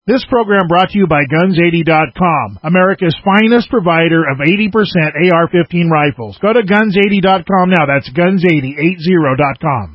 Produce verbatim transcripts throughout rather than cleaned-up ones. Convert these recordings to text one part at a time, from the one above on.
This program brought to you by guns eighty dot com, America's finest provider of eighty percent A R fifteen rifles. Go to guns eighty dot com now. That's guns eighty dot com.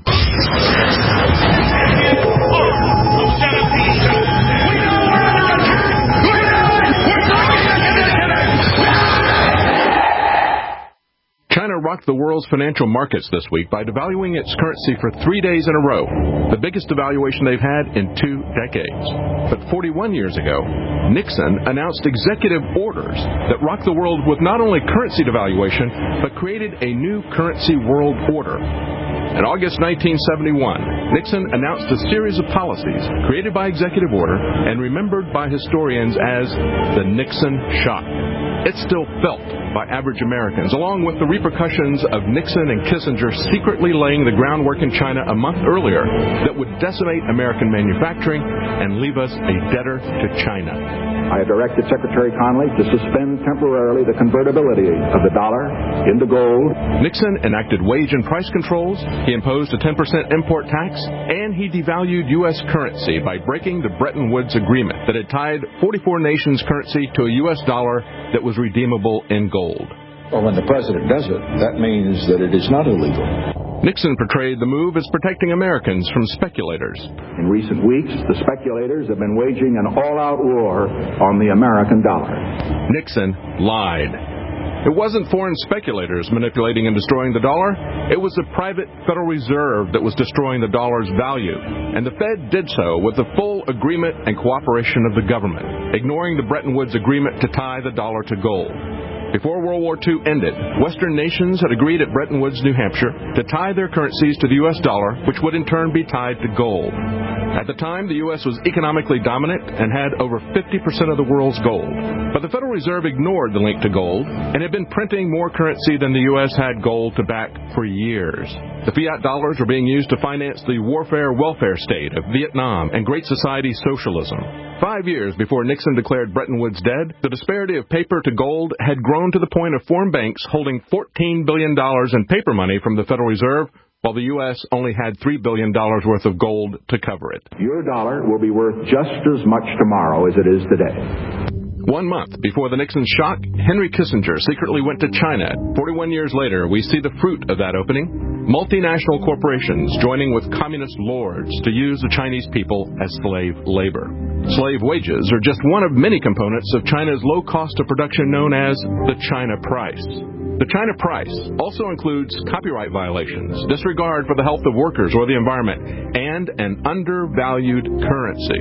China rocked the world's financial markets this week by devaluing its currency for three days in a row, the biggest devaluation they've had in two decades. But forty-one years ago, Nixon announced executive orders that rocked the world with not only currency devaluation, but created a new currency world order. In August nineteen seventy-one, Nixon announced a series of policies created by executive order and remembered by historians as the Nixon shock. It's still felt by average Americans, along with the repercussions of Nixon and Kissinger secretly laying the groundwork in China a month earlier that would decimate American manufacturing and leave us a debtor to China. I have directed Secretary Connally to suspend temporarily the convertibility of the dollar into gold. Nixon enacted wage and price controls, he imposed a ten percent import tax, and he devalued U S currency by breaking the Bretton Woods Agreement that had tied forty-four nations' currency to a U S dollar that was redeemable in gold. Well, when the president does it, that means that it is not illegal. Nixon portrayed the move as protecting Americans from speculators. In recent weeks, the speculators have been waging an all-out war on the American dollar. Nixon lied. It wasn't foreign speculators manipulating and destroying the dollar. It was the private Federal Reserve that was destroying the dollar's value. And the Fed did so with the full agreement and cooperation of the government, ignoring the Bretton Woods Agreement to tie the dollar to gold. Before World War Two ended, Western nations had agreed at Bretton Woods, New Hampshire, to tie their currencies to the U S dollar, which would in turn be tied to gold. At the time, the U S was economically dominant and had over fifty percent of the world's gold. But the Federal Reserve ignored the link to gold and had been printing more currency than the U S had gold to back for years. The fiat dollars were being used to finance the warfare welfare state of Vietnam and Great Society socialism. Five years before Nixon declared Bretton Woods dead, the disparity of paper to gold had grown to the point of foreign banks holding fourteen billion dollars in paper money from the Federal Reserve, while the U S only had three billion dollars worth of gold to cover it. Your dollar will be worth just as much tomorrow as it is today. One month before the Nixon shock, Henry Kissinger secretly went to China. forty-one years later, we see the fruit of that opening. Multinational corporations joining with communist lords to use the Chinese people as slave labor. Slave wages are just one of many components of China's low cost of production known as the China price. The China price also includes copyright violations, disregard for the health of workers or the environment, and an undervalued currency.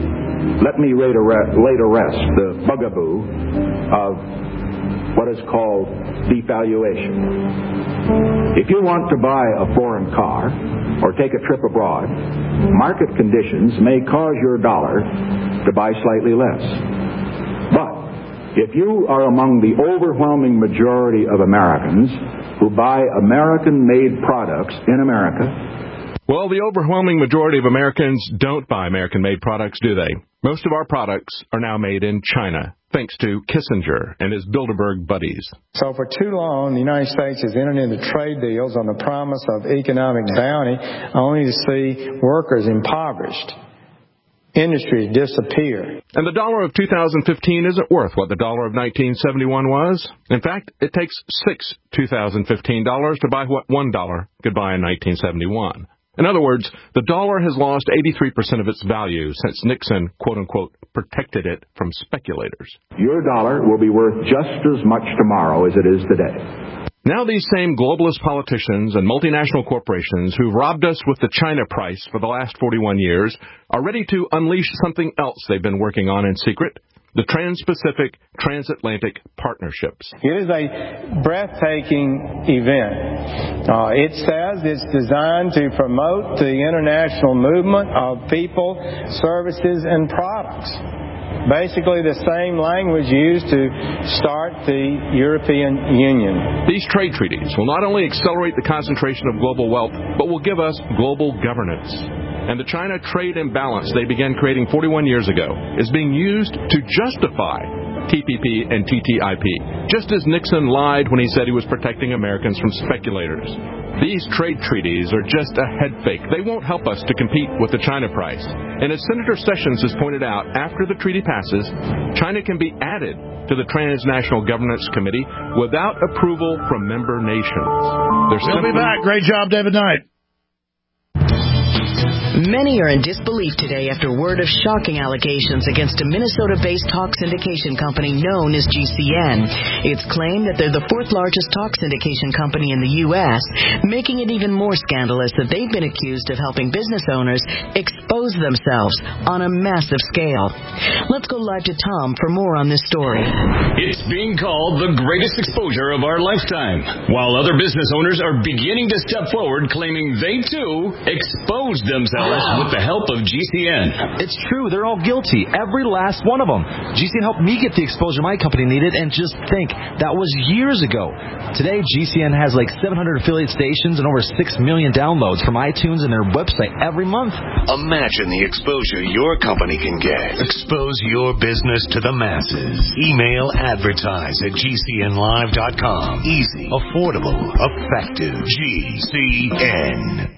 Let me lay to rest the bugaboo of what is called devaluation. If you want to buy a foreign car or take a trip abroad, market conditions may cause your dollar to buy slightly less. But if you are among the overwhelming majority of Americans who buy American-made products in America, well, the overwhelming majority of Americans don't buy American-made products, do they? Most of our products are now made in China, thanks to Kissinger and his Bilderberg buddies. So for too long, the United States has entered into trade deals on the promise of economic bounty, only to see workers impoverished, industry disappear. And the dollar of two thousand fifteen isn't worth what the dollar of nineteen seventy-one was. In fact, it takes six two thousand fifteen dollars to buy what one dollar could buy in nineteen seventy-one. In other words, the dollar has lost eighty-three percent of its value since Nixon, quote-unquote, protected it from speculators. Your dollar will be worth just as much tomorrow as it is today. Now these same globalist politicians and multinational corporations who robbed us with the China price for the last forty-one years are ready to unleash something else they've been working on in secret. The Trans-Pacific Transatlantic Partnerships. It is a breathtaking event. Uh, it says it's designed to promote the international movement of people, services, and products. Basically the same language used to start the European Union. These trade treaties will not only accelerate the concentration of global wealth, but will give us global governance. And the China trade imbalance they began creating forty-one years ago is being used to justify T P P and T T I P, just as Nixon lied when he said he was protecting Americans from speculators. These trade treaties are just a head fake. They won't help us to compete with the China price. And as Senator Sessions has pointed out, after the treaty passes, China can be added to the Transnational Governance Committee without approval from member nations. We'll simply... be back. Great job, David Knight. Many are in disbelief today after word of shocking allegations against a Minnesota-based talk syndication company known as G C N. It's claimed that they're the fourth largest talk syndication company in the U S, making it even more scandalous that they've been accused of helping business owners expose themselves on a massive scale. Let's go live to Tom for more on this story. It's being called the greatest exposure of our lifetime, while other business owners are beginning to step forward claiming they, too, exposed themselves with the help of G C N. It's true. They're all guilty. Every last one of them. G C N helped me get the exposure my company needed, and just think, that was years ago. Today, G C N has like seven hundred affiliate stations and over six million downloads from iTunes and their website every month. Imagine the exposure your company can get. Expose your business to the masses. Email advertise at G C N live dot com. Easy, affordable, effective. G C N.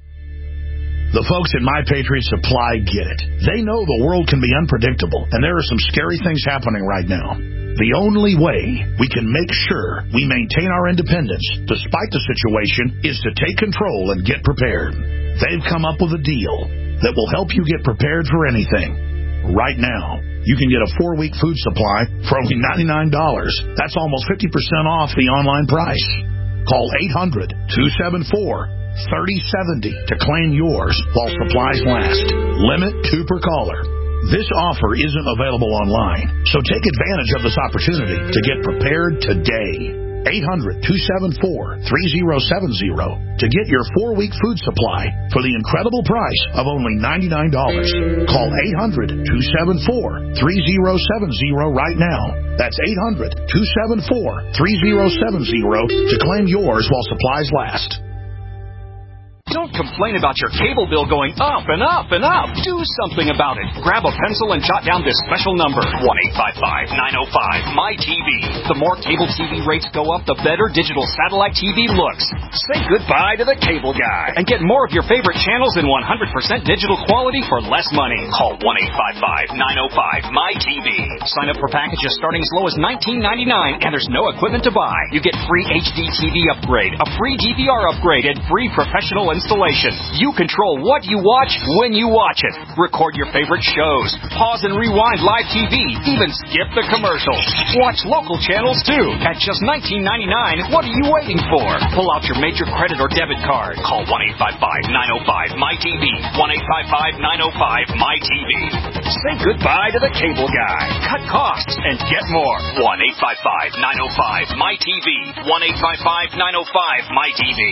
The folks at My Patriot Supply get it. They know the world can be unpredictable, and there are some scary things happening right now. The only way we can make sure we maintain our independence, despite the situation, is to take control and get prepared. They've come up with a deal that will help you get prepared for anything. Right now, you can get a four-week food supply for only ninety-nine dollars. That's almost fifty percent off the online price. Call eight hundred, two seven four, thirty seventy to claim yours while supplies last. Limit two per caller. This offer isn't available online, so take advantage of this opportunity to get prepared today. eight hundred, two seven four, three zero seven zero to get your four-week food supply for the incredible price of only ninety-nine dollars. Call eight hundred, two seven four, three zero seven zero right now. That's eight hundred, two seven four, three zero seven zero to claim yours while supplies last. Don't complain about your cable bill going up and up and up. Do something about it. Grab a pencil and jot down this special number, one eight five five, nine oh five, M Y T V. The more cable T V rates go up, the better digital satellite T V looks. Say goodbye to the cable guy and get more of your favorite channels in one hundred percent digital quality for less money. Call one eight five five, nine oh five, M Y T V. Sign up for packages starting as low as nineteen ninety-nine, and there's no equipment to buy. You get free H D T V upgrade, a free D V R upgrade, and free professional installation. You control what you watch when you watch it. Record your favorite shows. Pause and rewind live T V. Even skip the commercials. Watch local channels too. At just nineteen ninety-nine, what are you waiting for? Pull out your major credit or debit card. Call one eight five five, nine oh five, M Y T V. one eight five five, nine oh five, M Y T V. Say goodbye to the cable guy. Cut costs and get more. one eight five five, nine oh five, M Y T V. one eight five five, nine oh five, M Y T V.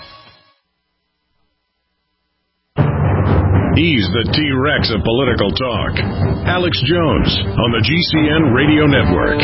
He's the T-Rex of political talk. Alex Jones on the G C N Radio Network.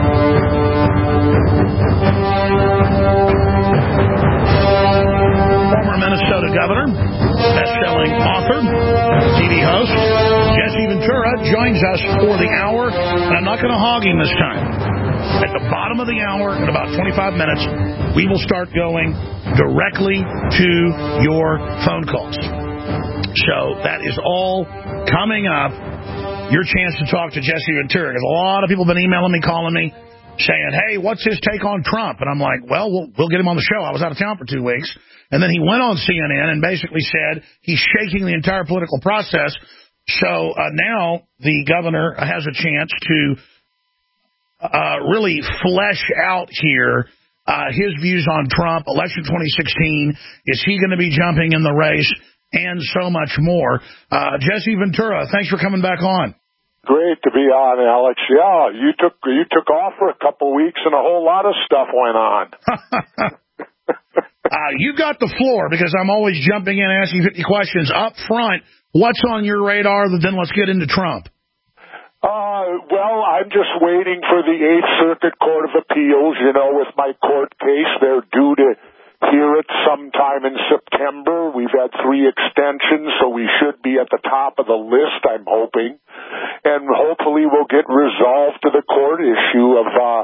Former Minnesota governor, best-selling author, T V host, Jesse Ventura joins us for the hour, and I'm not going to hog him this time. At the bottom of the hour, in about twenty-five minutes, we will start going directly to your phone calls. So that is all coming up. Your chance to talk to Jesse Ventura. Because a lot of people have been emailing me, calling me, saying, hey, what's his take on Trump? And I'm like, well, well, we'll get him on the show. I was out of town for two weeks. And then he went on C N N and basically said he's shaking the entire political process. So uh, now the governor has a chance to uh, really flesh out here uh, his views on Trump, election twenty sixteen. Is he going to be jumping in the race? And so much more. Uh, Jesse Ventura, thanks for coming back on. Great to be on, Alex. Yeah, you took you took off for a couple of weeks and a whole lot of stuff went on. uh, you got the floor because I'm always jumping in and asking fifty questions. Up front, what's on your radar other than let's get into Trump? Uh, well, I'm just waiting for the Eighth Circuit Court of Appeals. You know, with my court case, they're due to hear it sometime in September. We've had three extensions, so we should be at the top of the list, I'm hoping. And hopefully we'll get resolved to the court issue of uh,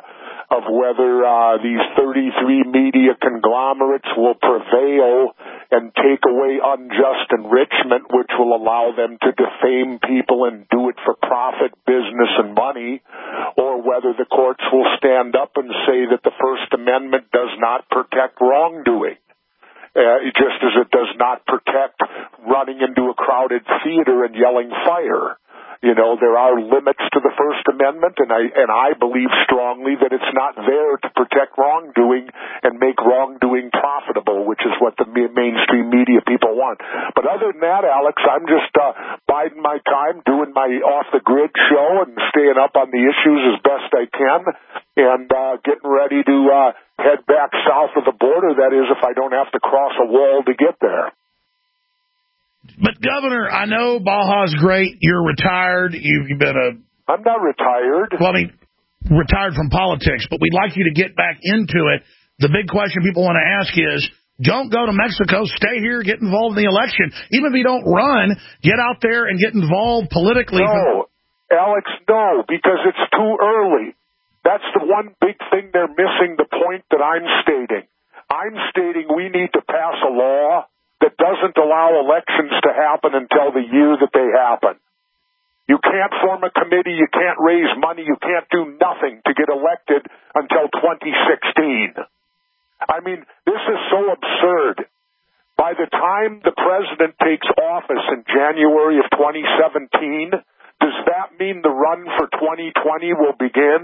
of whether uh, these thirty-three media conglomerates will prevail and take away unjust enrichment, which will allow them to defame people and do it for profit, business, and money, or whether the courts will stand up and say that the First Amendment does not protect wrongdoing, uh, just as it does not protect running into a crowded theater and yelling fire. You know, there are limits to the First Amendment, and I and I believe strongly that it's not there to protect wrongdoing and make wrongdoing profitable, which is what the mainstream media people want. But other than that, Alex, I'm just uh, biding my time, doing my off-the-grid show and staying up on the issues as best I can, and uh, getting ready to uh, head back south of the border, that is, if I don't have to cross a wall to get there. But, Governor, I know Baja's great. You're retired. You've, you've been a... I'm not retired. Well, I mean, retired from politics, but we'd like you to get back into it. The big question people want to ask is, don't go to Mexico. Stay here. Get involved in the election. Even if you don't run, get out there and get involved politically. No, Alex, no, because it's too early. That's the one big thing they're missing, the point that I'm stating. I'm stating we need to pass a law that doesn't allow elections to happen until the year that they happen. You can't form a committee, you can't raise money, you can't do nothing to get elected until twenty sixteen. I mean, this is so absurd. By the time the president takes office in January of twenty seventeen, does that mean the run for twenty twenty will begin?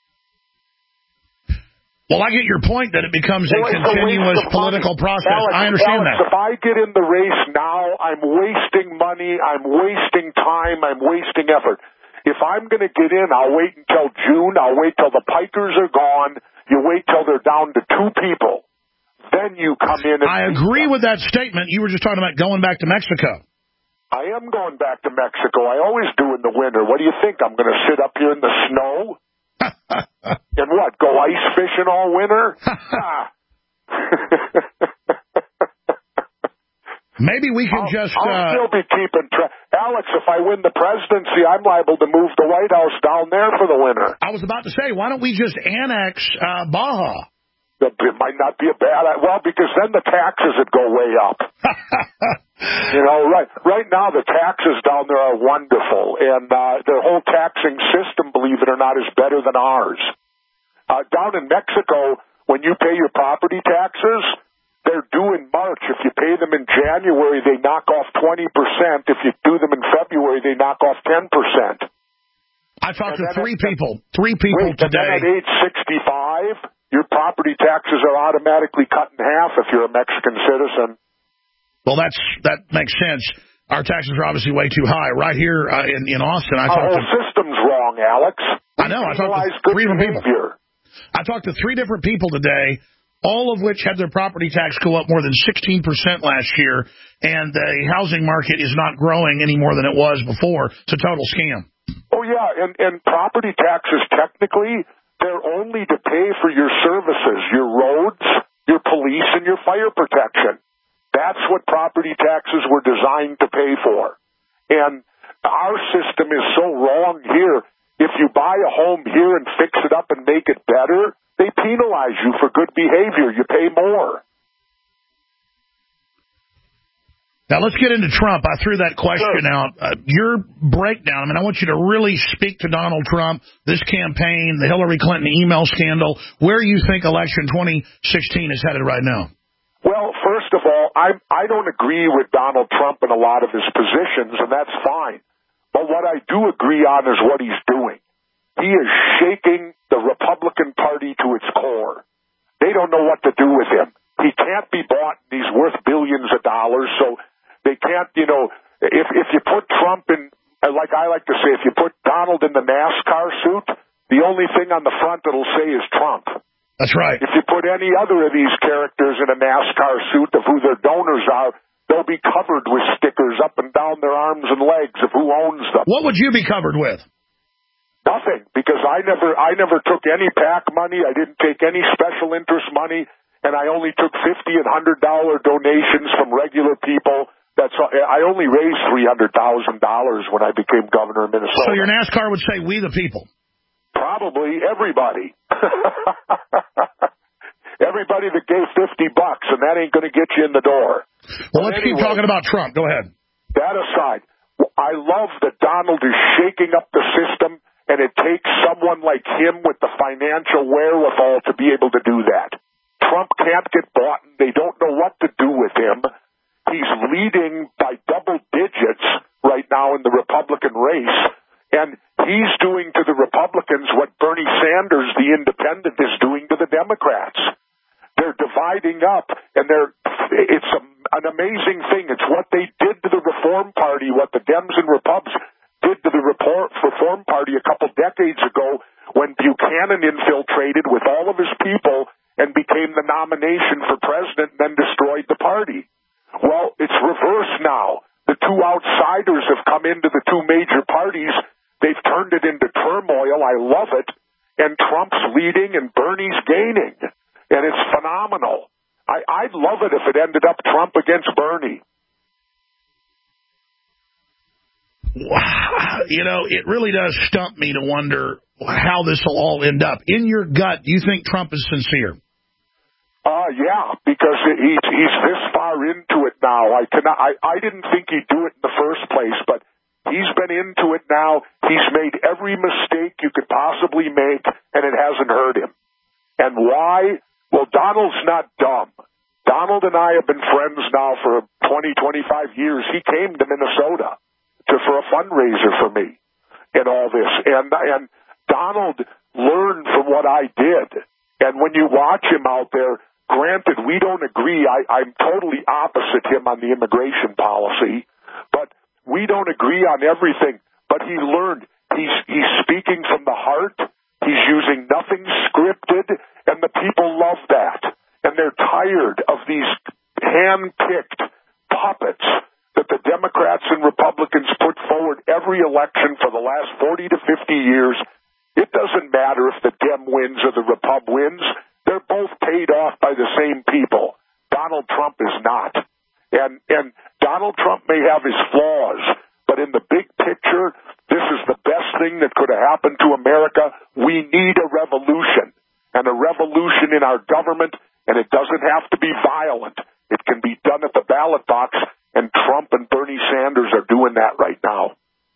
Well, I get your point that it becomes well, a continuous a political money. process. Alex, I understand Alex, that. If I get in the race now, I'm wasting money, I'm wasting time, I'm wasting effort. If I'm going to get in, I'll wait until June, I'll wait till the pikers are gone, you wait till they're down to two people. Then you come in and... I agree with that statement. You were just talking about going back to Mexico. I am going back to Mexico. I always do in the winter. What do you think? I'm going to sit up here in the snow? And what, go ice fishing all winter? Maybe we can I'll, just... I'll uh, still be keeping track. Alex, if I win the presidency, I'm liable to move the White House down there for the winter. I was about to say, why don't we just annex uh, Baja? It might not be a bad... Well, because then the taxes would go way up. You know, right right now the taxes down there are wonderful, and uh, their whole taxing system, believe it or not, is better than ours. Uh, down in Mexico, when you pay your property taxes, they're due in March. If you pay them in January, they knock off twenty percent. If you do them in February, they knock off ten percent. I talked to three people, three people wait, today. And then at age sixty-five, your property taxes are automatically cut in half if you're a Mexican citizen. Well, that's that makes sense. Our taxes are obviously way too high. Right here uh, in, in Austin, I Our talked whole to... system's wrong, Alex. I know. I talked to three different people. Behavior. I talked to three different people today, all of which had their property tax go up more than sixteen percent last year, and the housing market is not growing any more than it was before. It's a total scam. Oh, yeah, and, and property taxes, technically, they're only to pay for your services, your roads, your police, and your fire protection. That's what property taxes were designed to pay for. And our system is so wrong here. If you buy a home here and fix it up and make it better, they penalize you for good behavior. You pay more. Now, let's get into Trump. I threw that question sure. out. Uh, your breakdown, I mean, I want you to really speak to Donald Trump, this campaign, the Hillary Clinton email scandal, where you think election twenty sixteen is headed right now. Well, first of all, I I don't agree with Donald Trump in a lot of his positions, and that's fine. But what I do agree on is what he's doing. He is shaking the Republican Party to its core. They don't know what to do with him. He can't be bought. He's worth billions of dollars, so they can't, you know, if if you put Trump in, like I like to say, if you put Donald in the NASCAR suit, the only thing on the front it'll say is Trump. That's right. If you put any other of these characters in a NASCAR suit of who their donors are, they'll be covered with stickers up and down their arms and legs of who owns them. What would you be covered with? Nothing, because I never I never took any PAC money. I didn't take any special interest money, and I only took fifty and one hundred dollar donations from regular people. That's all, I only raised three hundred thousand dollars when I became governor of Minnesota. So your NASCAR would say, we the people. Probably everybody. Everybody that gave fifty bucks, and that ain't going to get you in the door. Well, let's anyway, keep talking about Trump. Go ahead. That aside, I love that Donald is shaking up the system, and it takes someone like him with the financial wherewithal to be able to do that. Trump can't get bought, and they don't know what to do with him. He's leading by double digits right now in the Republican race, and he's doing to the Republicans what Bernie Sanders, the independent, is doing to the Democrats. They're dividing up, and they're it's a, an amazing thing. It's what they did to the Reform Party, what the Dems and Repubs did to the Reform Party a couple decades ago when Buchanan infiltrated with all of his people and became the nomination for president and then destroyed the party. Well, it's reversed now. The two outsiders have come into the two major parties. They've turned it into turmoil. I love it. And Trump's leading and Bernie's gaining. And it's phenomenal. I, I'd love it if it ended up Trump against Bernie. Wow. You know, it really does stump me to wonder how this will all end up. In your gut, do you think Trump is sincere? Uh, yeah, because he's, he's this far into it now. I cannot, I, I didn't think he'd do it in the first place, but he's been into it now. He's made every mistake you could possibly make, and it hasn't hurt him. And why? Well, Donald's not dumb. Donald and I have been friends now for twenty, twenty-five years. He came to Minnesota to, for a fundraiser for me and all this. And, and Donald learned from what I did. And when you watch him out there, granted, we don't agree. I, I'm totally opposite him on the immigration policy, but we don't agree on everything. But he learned. He's, he's speaking from the heart. He's using nothing scripted, and the people love that. And they're tired of these hand-picked puppets that the Democrats and Republicans put forward every election for the last forty to fifty years. It doesn't matter if the Dem wins or the Repub wins. They're both paid off by the same people. Donald Trump is not. And, and Donald Trump may have his flaws, but in the big picture, this is the best thing that could have happened to America. We need a revolution, and a revolution in our government, and it doesn't have to be violent. It can be done at the ballot box, and Trump and Bernie Sanders are doing that right now.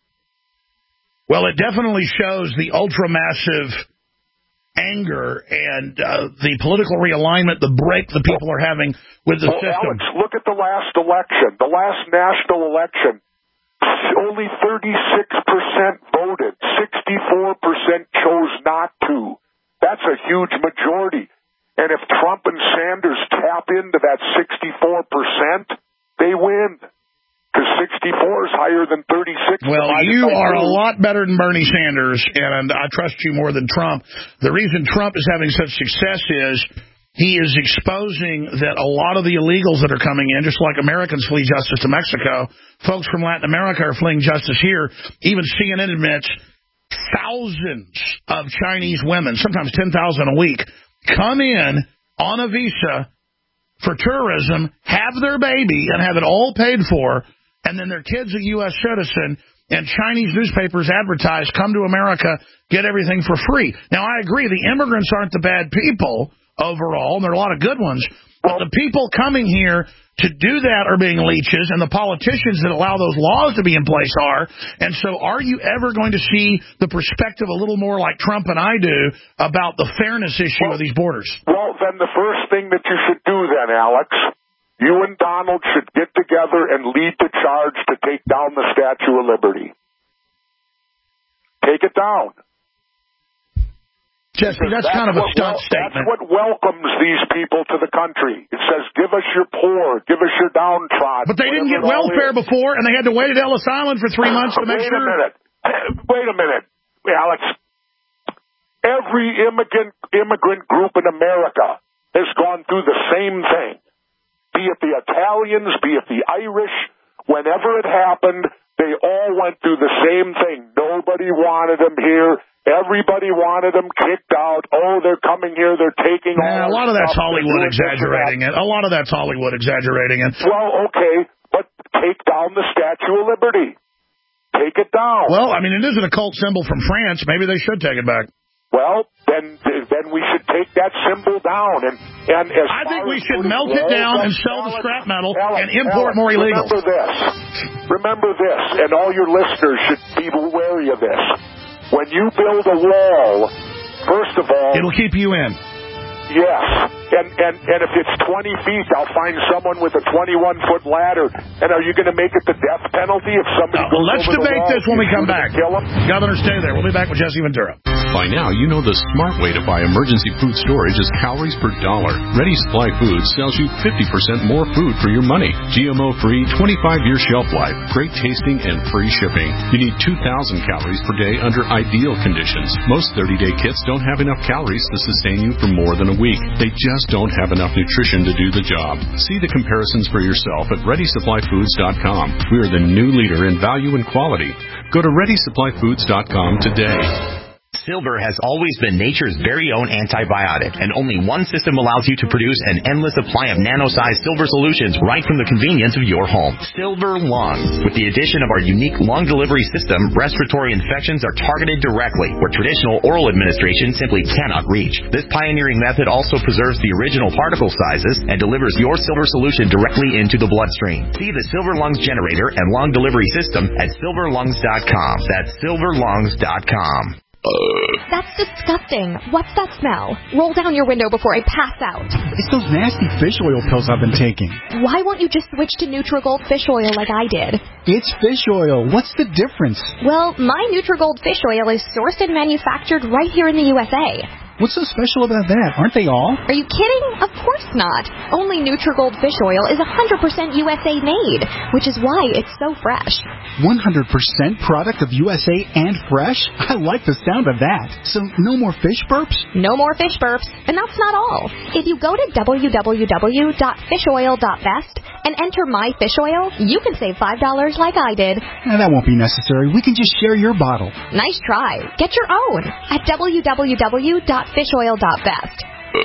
Well, it definitely shows the ultra-massive anger and uh, the political realignment, the break the people are having with the well, system. Alex, look at the last election. The last national election, only thirty-six percent voted. sixty-four percent chose not to. That's a huge majority. And if Trump and Sanders tap into that sixty-four percent, they win. Because sixty-four is higher than thirty-six. Well, you are a lot better than Bernie Sanders, and I trust you more than Trump. The reason Trump is having such success is he is exposing that a lot of the illegals that are coming in, just like Americans flee justice to Mexico, folks from Latin America are fleeing justice here. Even C N N admits thousands of Chinese women, sometimes ten thousand a week, come in on a visa for tourism, have their baby, and have it all paid for, and then their kid's a U S citizen, and Chinese newspapers advertise, come to America, get everything for free. Now, I agree, the immigrants aren't the bad people overall, and there are a lot of good ones, but the people coming here to do that are being leeches, and the politicians that allow those laws to be in place are. And so are you ever going to see the perspective a little more like Trump and I do about the fairness issue well, of these borders? Well, then the first thing that you should do then, Alex, you and Donald should get together and lead the charge to take down the Statue of Liberty. Take it down. Jesse, that's, that's kind of a stunt well, statement. That's what welcomes these people to the country. It says, give us your poor, give us your downtrodden. But they didn't get welfare before, and they had to wait at Ellis Island for three months to make Wait sure. Wait a minute. Wait a minute, Alex. Every immigrant, immigrant group in America has gone through the same thing. Be it the Italians, be it the Irish, whenever it happened, they all went through the same thing. Nobody wanted them here. Everybody wanted them kicked out. Oh, they're coming here. They're taking nah, all a lot of stuff. that's Hollywood exaggerating it. A lot of that's Hollywood exaggerating it. Well, okay, but take down the Statue of Liberty. Take it down. Well, I mean, it isn't a cult symbol from France. Maybe they should take it back. well, then then we should take that symbol down. And, and as I think we as should melt it down and sell the scrap metal Alex, and import Alex, more illegals. Remember this. Remember this, and all your listeners should be wary of this. When you build a wall, first of all... It'll keep you in. Yes, and, and and if it's twenty feet, I'll find someone with a twenty-one foot ladder. And are you going to make it the death penalty if somebody Uh, goes let's over debate the wall, this when we come back. Kill him? Governor, stay there. We'll be back with Jesse Ventura. By now, you know the smart way to buy emergency food storage is calories per dollar. Ready Supply Foods sells you fifty percent more food for your money. G M O-free, twenty-five year shelf life, great tasting, and free shipping. You need two thousand calories per day under ideal conditions. Most thirty day kits don't have enough calories to sustain you for more than a week. They just don't have enough nutrition to do the job. See the comparisons for yourself at ready supply foods dot com. We are the new leader in value and quality. Go to ready supply foods dot com today. Silver has always been nature's very own antibiotic, and only one system allows you to produce an endless supply of nano-sized silver solutions right from the convenience of your home. Silver Lungs. With the addition of our unique lung delivery system, respiratory infections are targeted directly, where traditional oral administration simply cannot reach. This pioneering method also preserves the original particle sizes and delivers your silver solution directly into the bloodstream. See the Silver Lungs generator and lung delivery system at silver lungs dot com. That's silver lungs dot com. That's disgusting. What's that smell? Roll down your window before I pass out. It's those nasty fish oil pills I've been taking. Why won't you just switch to Nutrigold fish oil like I did? It's fish oil. What's the difference? Well, my Nutrigold fish oil is sourced and manufactured right here in the U S A. What's so special about that? Aren't they all? Are you kidding? Of course not. Only Nutrigold fish oil is one hundred percent U S A made, which is why it's so fresh. one hundred percent product of U S A and fresh? I like the sound of that. So no more fish burps? No more fish burps. And that's not all. If you go to w w w dot fish oil dot best and enter my fish oil, you can save five dollars like I did. Nah, that won't be necessary. We can just share your bottle. Nice try. Get your own at w w w dot fish oil dot best.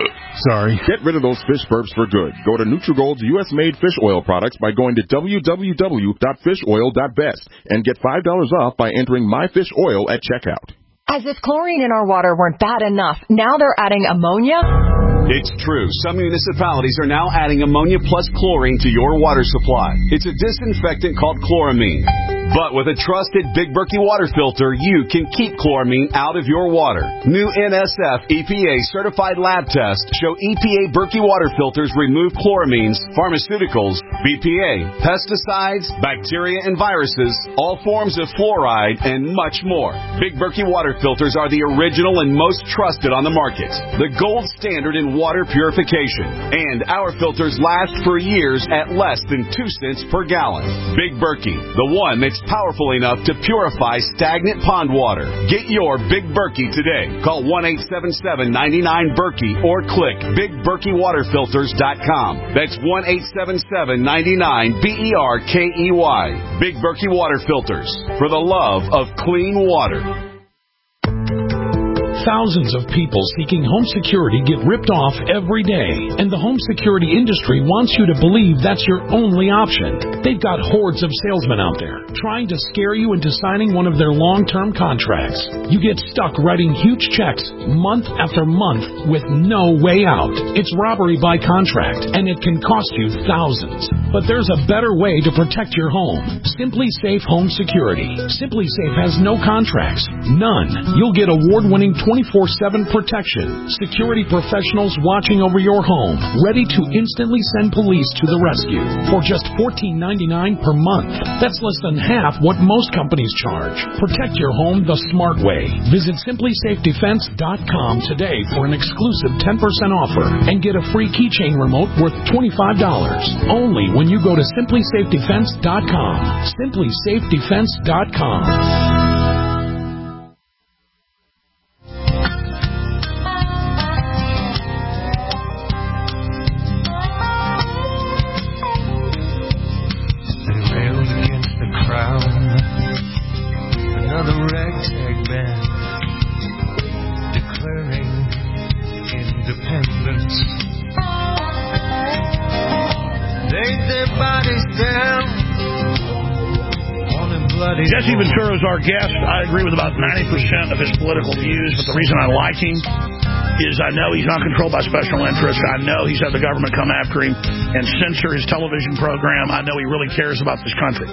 Sorry. Get rid of those fish burps for good. Go to Nutrigold's U S-made fish oil products by going to w w w dot fish oil dot best and get five dollars off by entering my fish oil at checkout. As if chlorine in our water weren't bad enough, now they're adding ammonia? It's true. Some municipalities are now adding ammonia plus chlorine to your water supply. It's a disinfectant called chloramine. But with a trusted Big Berkey water filter, you can keep chloramine out of your water. New N S F E P A certified lab tests show E P A Berkey water filters remove chloramines, pharmaceuticals, B P A, pesticides, bacteria and viruses, all forms of fluoride, and much more. Big Berkey water filters are the original and most trusted on the market. The gold standard in water purification. And our filters last for years at less than two cents per gallon. Big Berkey, the one that's powerful enough to purify stagnant pond water. Get your Big Berkey today. Call one eight seven seven, nine nine, Berkey or click big berkey water filters dot com. That's one eight seven seven, nine nine, B E R K E Y. Big Berkey Water Filters. For the love of clean water. Thousands of people seeking home security get ripped off every day, and the home security industry wants you to believe that's your only option. They've got hordes of salesmen out there trying to scare you into signing one of their long-term contracts. You get stuck writing huge checks month after month with no way out. It's robbery by contract, and it can cost you thousands. But there's a better way to protect your home. Simply Safe Home Security. Simply Safe has no contracts. None. You'll get award-winning twenty-four seven protection. Security professionals watching over your home, ready to instantly send police to the rescue for just fourteen ninety-nine per month. That's less than half what most companies charge. Protect your home the smart way. Visit simply safe defense dot com today for an exclusive ten percent offer and get a free keychain remote worth twenty-five dollars. Only when you go to simply safe defense dot com. simply safe defense dot com. Blood Jesse Ventura is our guest. I agree with about ninety percent of his political views, but the reason I like him is I know he's not controlled by special interests. I know he's had the government come after him and censor his television program. I know he really cares about this country.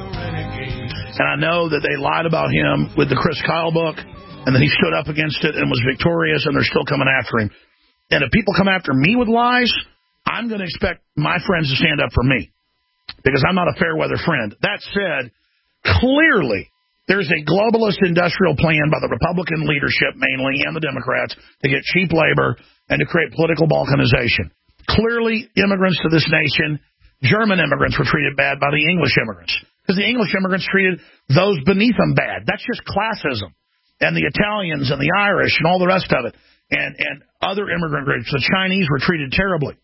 And I know that they lied about him with the Chris Kyle book, and then he stood up against it and was victorious, and they're still coming after him. And if people come after me with lies, I'm going to expect my friends to stand up for me, because I'm not a fair-weather friend. That said, clearly, there's a globalist industrial plan by the Republican leadership, mainly, and the Democrats, to get cheap labor and to create political balkanization. Clearly, immigrants to this nation, German immigrants were treated bad by the English immigrants, because the English immigrants treated those beneath them bad. That's just classism. And the Italians and the Irish and all the rest of it, and, and other immigrant groups, the Chinese were treated terribly.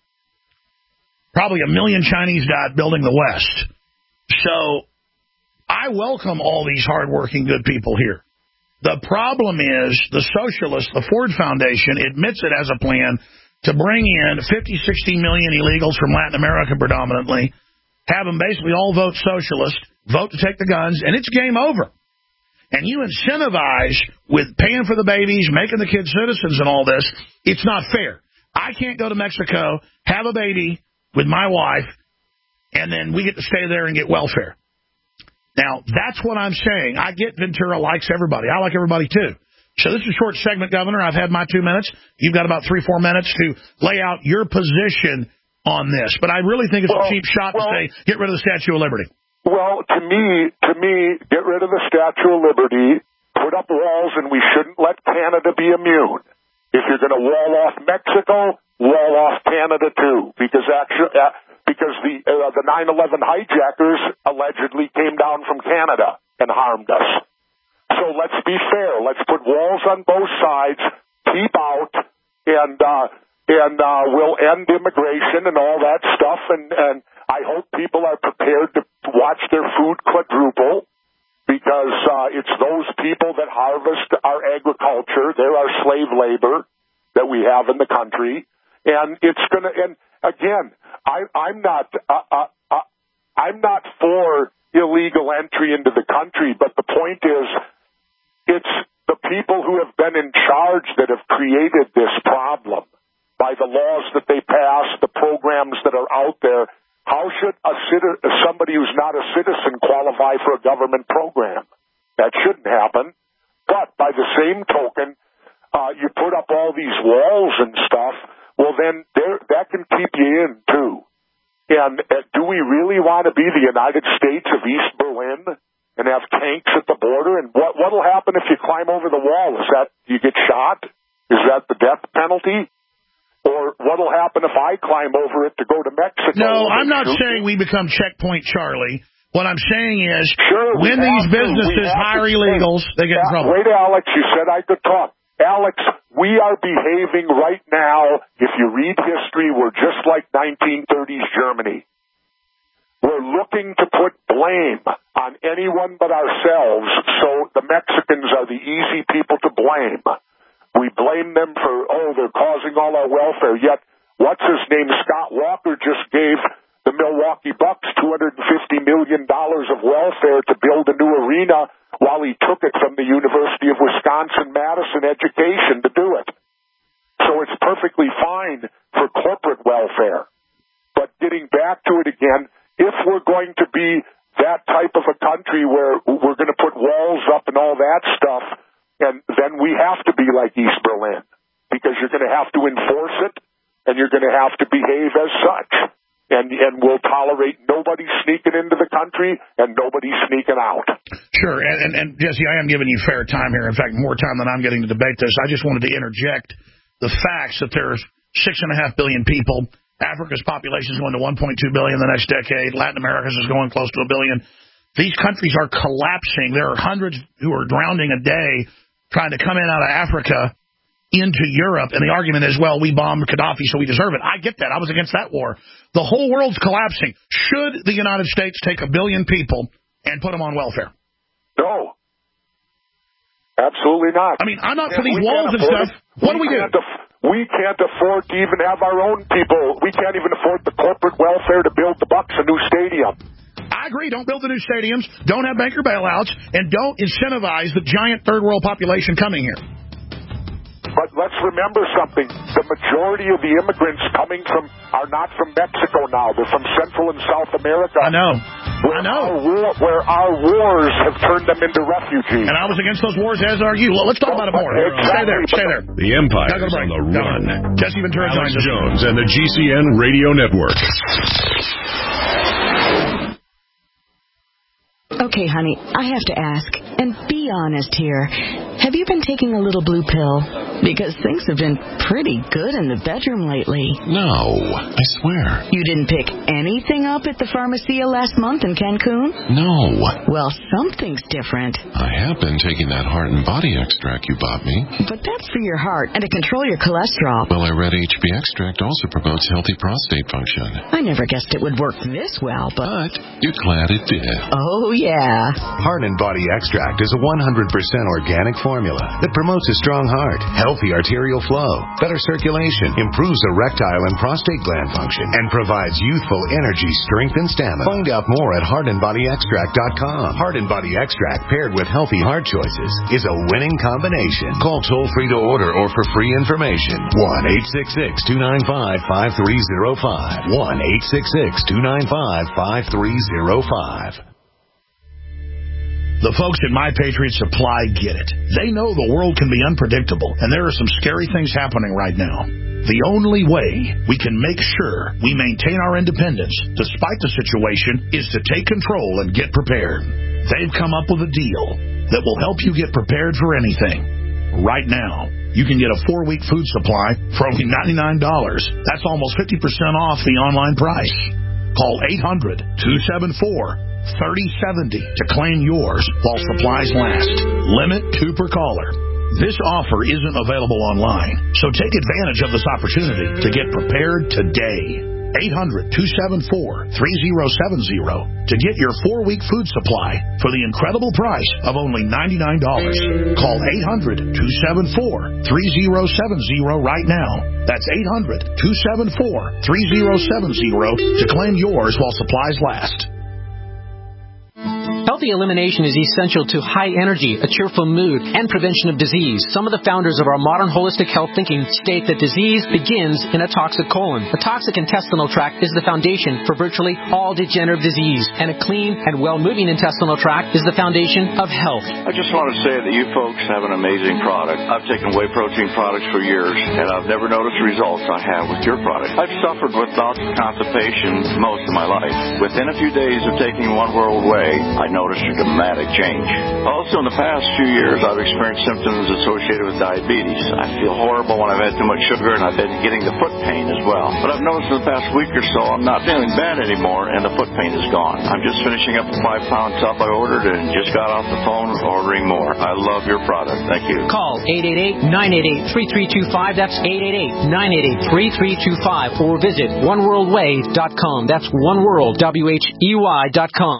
Probably a million Chinese died building the West. So I welcome all these hardworking, good people here. The problem is the socialists, the Ford Foundation, admits it as a plan to bring in fifty, sixty million illegals from Latin America predominantly, have them basically all vote socialist, vote to take the guns, and it's game over. And you incentivize with paying for the babies, making the kids citizens and all this. It's not fair. I can't go to Mexico, have a baby with my wife, and then we get to stay there and get welfare. Now, that's what I'm saying. I get Ventura likes everybody. I like everybody, too. So this is a short segment, Governor. I've had my two minutes. You've got about three, four minutes to lay out your position on this. But I really think it's well, a cheap shot well, to say, get rid of the Statue of Liberty. Well, to me, to me, get rid of the Statue of Liberty, put up walls, and we shouldn't let Canada be immune. If you're going to wall off Mexico, wall off Canada, too, because actually... Uh, Because the uh, the nine eleven hijackers allegedly came down from Canada and harmed us. So let's be fair. Let's put walls on both sides, keep out, and uh, and uh, we'll end immigration and all that stuff. And, and I hope people are prepared to watch their food quadruple, because uh, it's those people that harvest our agriculture. They're our slave labor that we have in the country, and it's going to. And again, I, I'm not. Uh, uh, uh, I'm not for illegal entry into the country, but the point is, it's the people who have been in charge that have created this problem by the laws that they pass, the programs that are out there. How should a citi- somebody who's not a citizen qualify for a government program? That shouldn't happen. But by the same token, uh, you put up all these walls and stuff. Well, then there, that can keep you in, too. And uh, do we really want to be the United States of East Berlin and have tanks at the border? And what what'll happen if you climb over the wall? Is that you get shot? Is that the death penalty? Or what'll happen if I climb over it to go to Mexico? No, I'm not saying we become Checkpoint Charlie. What I'm saying is, sure, when these businesses hire illegals, they get in trouble. Wait, Alex, you said I could talk. Alex, we are behaving right now, if you read history, we're just like nineteen thirties Germany. We're looking to put blame on anyone but ourselves, so the Mexicans are the easy people to blame. We blame them for, oh, they're causing all our welfare, yet what's his name, Scott Walker, just gave the Milwaukee Bucks two hundred fifty million dollars of welfare to build a new arena while he took it from the University of Wisconsin-Madison education to do it. So it's perfectly fine for corporate welfare. But getting back to it again, if we're going to be that type of a country where we're going to put walls up and all that stuff, and then we have to be like East Berlin, because you're going to have to enforce it, and you're going to have to behave as such. And, and we'll tolerate nobody sneaking into the country and nobody sneaking out. Sure, and, and, and Jesse, I am giving you fair time here. In fact, more time than I'm getting to debate this. I just wanted to interject the facts that there's six and a half billion people. Africa's population is going to one point two billion the next decade. Latin America's is going close to a billion. These countries are collapsing. There are hundreds who are drowning a day trying to come in out of Africa into Europe, and the argument is, well, we bombed Gaddafi, so we deserve it. I get that. I was against that war. The whole world's collapsing. Should the United States take a billion people and put them on welfare? No. Absolutely not. I mean, I'm not for these walls and stuff. What do we do? We can't afford to even have our own people. We can't even afford the corporate welfare to build the Bucks a new stadium. I I agree. Don't build the new stadiums. Don't have banker bailouts. And don't incentivize the giant third world population coming here. But let's remember something. The majority of the immigrants coming from are not from Mexico now. They're from Central and South America. I know. Where I know. Our war, where our wars have turned them into refugees. And I was against those wars, as are you. Well, let's talk about it more. Exactly. Stay there. Stay there. The Empire is on the run. Jesse Ventura Alex joins us. Jones and the G C N Radio Network. Okay, honey, I have to ask, and be honest here. Have you been taking a little blue pill? Because things have been pretty good in the bedroom lately. No, I swear. You didn't pick anything up at the Pharmacia last month in Cancun? No. Well, something's different. I have been taking that heart and body extract you bought me. But that's for your heart and to control your cholesterol. Well, I read H B extract also promotes healthy prostate function. I never guessed it would work this well, but... But you're glad it did. Oh, yeah. Heart and Body Extract is a one hundred percent organic formula that promotes a strong heart, healthy arterial flow, better circulation, improves erectile and prostate gland function, and provides youthful energy, strength, and stamina. Find out more at heart and body extract dot com. Heart and Body Extract paired with healthy heart choices is a winning combination. Call toll-free to order or for free information. one eight six six, two nine five, five three zero five. one eight six six, two nine five, five three zero five. The folks at My Patriot Supply get it. They know the world can be unpredictable, and there are some scary things happening right now. The only way we can make sure we maintain our independence, despite the situation, is to take control and get prepared. They've come up with a deal that will help you get prepared for anything. Right now, you can get a four-week food supply for only ninety-nine dollars. That's almost fifty percent off the online price. Call eight hundred, two seven four, thirty seventy to claim yours while supplies last. Limit two per caller. This offer isn't available online, so take advantage of this opportunity to get prepared today. eight hundred, two seven four, three zero seven zero to get your four-week food supply for the incredible price of only ninety-nine dollars. Call eight hundred, two seven four, three zero seven zero right now. That's eight hundred, two seven four, three zero seven zero to claim yours while supplies last. Healthy elimination is essential to high energy, a cheerful mood, and prevention of disease. Some of the founders of our modern holistic health thinking state that disease begins in a toxic colon. A toxic intestinal tract is the foundation for virtually all degenerative disease, and a clean and well-moving intestinal tract is the foundation of health. I just want to say that you folks have an amazing product. I've taken whey protein products for years, and I've never noticed the results I have with your product. I've suffered with bouts of constipation most of my life. Within a few days of taking One World Whey, I noticed a dramatic change. Also, in the past few years, I've experienced symptoms associated with diabetes. I feel horrible when I've had too much sugar, and I've been getting the foot pain as well. But I've noticed in the past week or so, I'm not feeling bad anymore, and the foot pain is gone. I'm just finishing up a five-pound tub I ordered and just got off the phone ordering more. I love your product. Thank you. Call eight eight eight, nine eight eight, three three two five. That's eight eight eight, nine eight eight, three three two five. Or visit one world way dot com. That's oneworld, W H E Y dot com.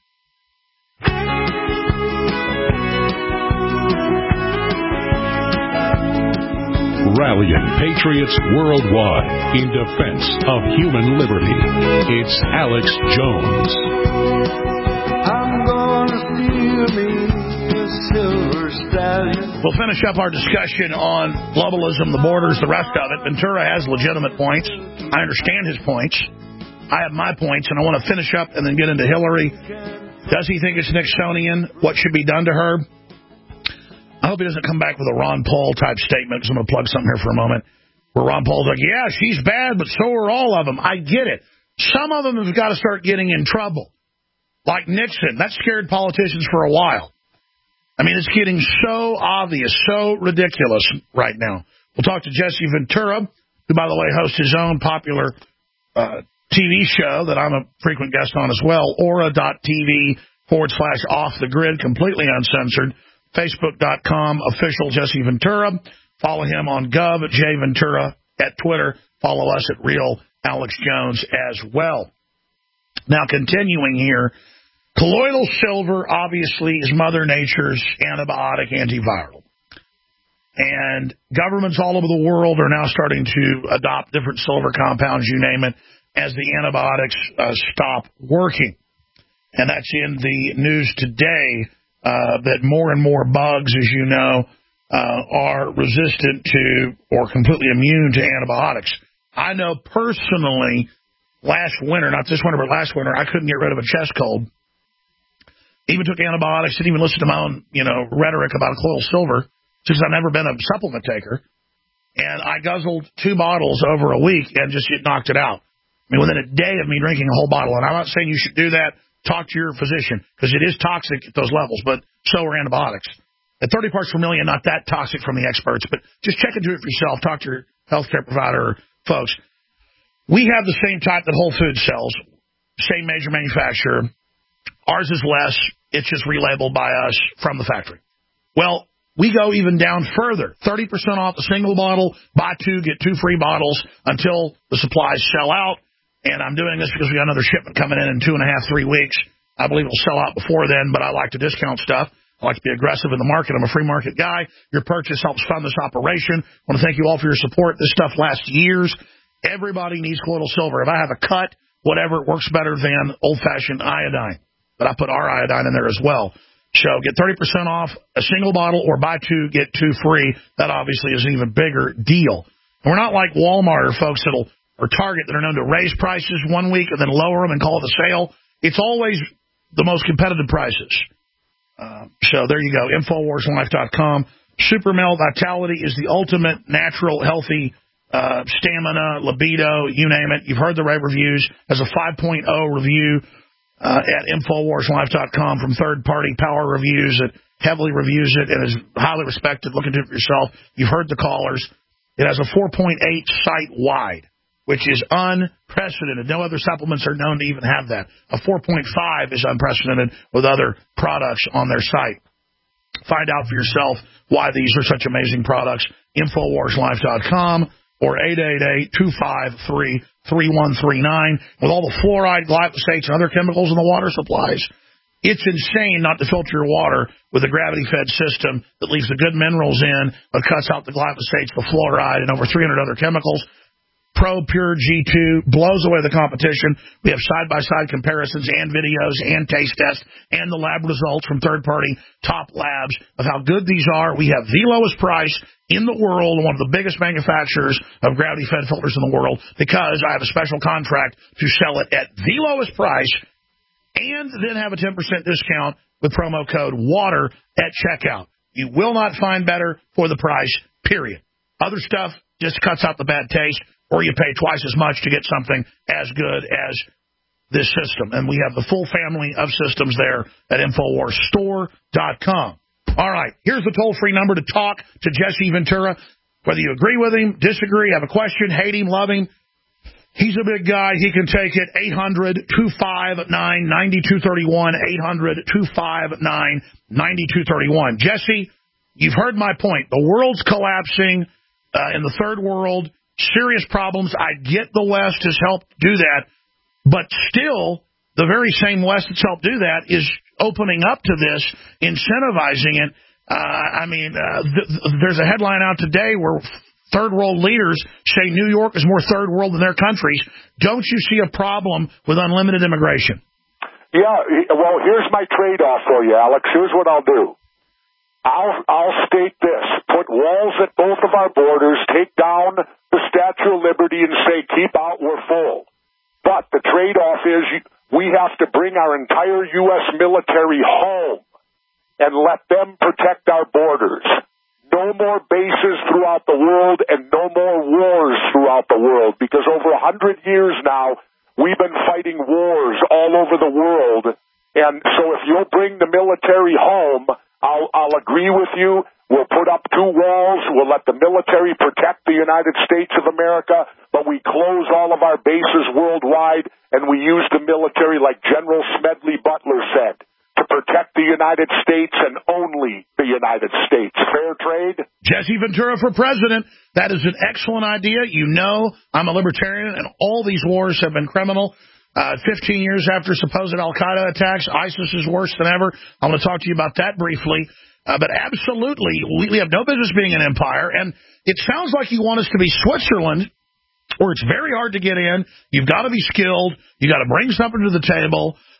Rallying patriots worldwide in defense of human liberty. It's Alex Jones. I'm gonna steal me a silver stallion. We'll finish up our discussion on globalism, the borders, the rest of it. Ventura has legitimate points. I understand his points. I have my points, and I want to finish up and then get into Hillary. Does he think it's Nixonian? What should be done to her? I hope he doesn't come back with a Ron Paul type statement, because I'm going to plug something here for a moment, where Ron Paul's like, yeah, she's bad, but so are all of them. I get it. Some of them have got to start getting in trouble. Like Nixon. That scared politicians for a while. I mean, it's getting so obvious, so ridiculous right now. We'll talk to Jesse Ventura, who, by the way, hosts his own popular uh, T V show that I'm a frequent guest on as well, aura.tv forward slash off the grid, completely uncensored. Facebook.com official Jesse Ventura. Follow him on Gov at J Ventura at Twitter. Follow us at Real Alex Jones as well. Now, continuing here, colloidal silver obviously is Mother Nature's antibiotic antiviral. And governments all over the world are now starting to adopt different silver compounds, you name it, as the antibiotics uh, stop working. and that's in the news today, uh, that more and more bugs, as you know, uh, are resistant to or completely immune to antibiotics. I know personally, last winter, not this winter, but last winter, I couldn't get rid of a chest cold. Even took antibiotics, didn't even listen to my own, you know, rhetoric about colloidal silver, since I've never been a supplement taker. And I guzzled two bottles over a week and just it knocked it out. I mean, within a day of me drinking a whole bottle. And I'm not saying you should do that. Talk to your physician, because it is toxic at those levels, but so are antibiotics. At thirty parts per million, not that toxic from the experts, but just check into it for yourself. Talk to your healthcare provider, folks. We have the same type that Whole Foods sells, same major manufacturer. Ours is less. It's just relabeled by us from the factory. Well, we go even down further. thirty percent off a single bottle, buy two, get two free bottles until the supplies sell out. And I'm doing this because we got another shipment coming in in two and a half, three weeks. I believe it'll sell out before then, but I like to discount stuff. I like to be aggressive in the market. I'm a free market guy. Your purchase helps fund this operation. I want to thank you all for your support. This stuff lasts years. Everybody needs colloidal silver. If I have a cut, whatever, it works better than old-fashioned iodine. But I put our iodine in there as well. So get thirty percent off a single bottle or buy two, get two free. That obviously is an even bigger deal. And we're not like Walmart or folks that'll, or Target that are known to raise prices one week and then lower them and call it a sale. It's always the most competitive prices. Uh, so there you go, Infowars Life dot com. Super Male Vitality is the ultimate natural, healthy uh, stamina, libido, you name it. You've heard the rave reviews. Has a five point oh review uh, at Infowars Life dot com from third-party power reviews that heavily reviews it and is highly respected. Look into it for yourself. You've heard the callers. It has a four point eight site-wide, which is unprecedented. No other supplements are known to even have that. A four point five is unprecedented with other products on their site. Find out for yourself why these are such amazing products. Infowars Life dot com or eight eight eight, two five three, three one three nine. With all the fluoride, glyphosates, and other chemicals in the water supplies, it's insane not to filter your water with a gravity-fed system that leaves the good minerals in but cuts out the glyphosates, the fluoride, and over three hundred other chemicals. Pro Pure G two blows away the competition. We have side-by-side comparisons and videos and taste tests and the lab results from third-party top labs of how good these are. We have the lowest price in the world, one of the biggest manufacturers of gravity-fed filters in the world, because I have a special contract to sell it at the lowest price and then have a ten percent discount with promo code WATER at checkout. You will not find better for the price, period. Other stuff just cuts out the bad taste, or you pay twice as much to get something as good as this system. And we have the full family of systems there at Infowars Store dot com. All right, here's the toll-free number to talk to Jesse Ventura. Whether you agree with him, disagree, have a question, hate him, love him, he's a big guy. He can take it. eight hundred, two five nine, nine two three one, eight hundred, two five nine, nine two three one. Jesse, you've heard my point. The world's collapsing uh, in the third world. Serious problems. I get the West has helped do that, but still, the very same West that's helped do that is opening up to this, incentivizing it. Uh, I mean, uh, th- there's a headline out today where third world leaders say New York is more third world than their countries. Don't you see a problem with unlimited immigration? Yeah, well, here's my trade-off for you, Alex. Here's what I'll do. I'll, I'll state this. Put walls at both of our borders, take down the Statue of Liberty and say, keep out, we're full. But the trade-off is we have to bring our entire U S military home and let them protect our borders. No more bases throughout the world and no more wars throughout the world, because over a hundred years now, we've been fighting wars all over the world. And so if you'll bring the military home, I'll, I'll agree with you. We'll put up two walls. We'll let the military protect the United States of America, but we close all of our bases worldwide, and we use the military, like General Smedley Butler said, to protect the United States and only the United States. Fair trade? Jesse Ventura for president. That is an excellent idea. You know I'm a libertarian, and all these wars have been criminal. Uh, fifteen years after supposed Al-Qaeda attacks, ISIS is worse than ever. I'm going to talk to you about that briefly. Uh, but absolutely, we, we have no business being an empire. And it sounds like you want us to be Switzerland, where it's very hard to get in. You've got to be skilled. You've got to bring something to the table.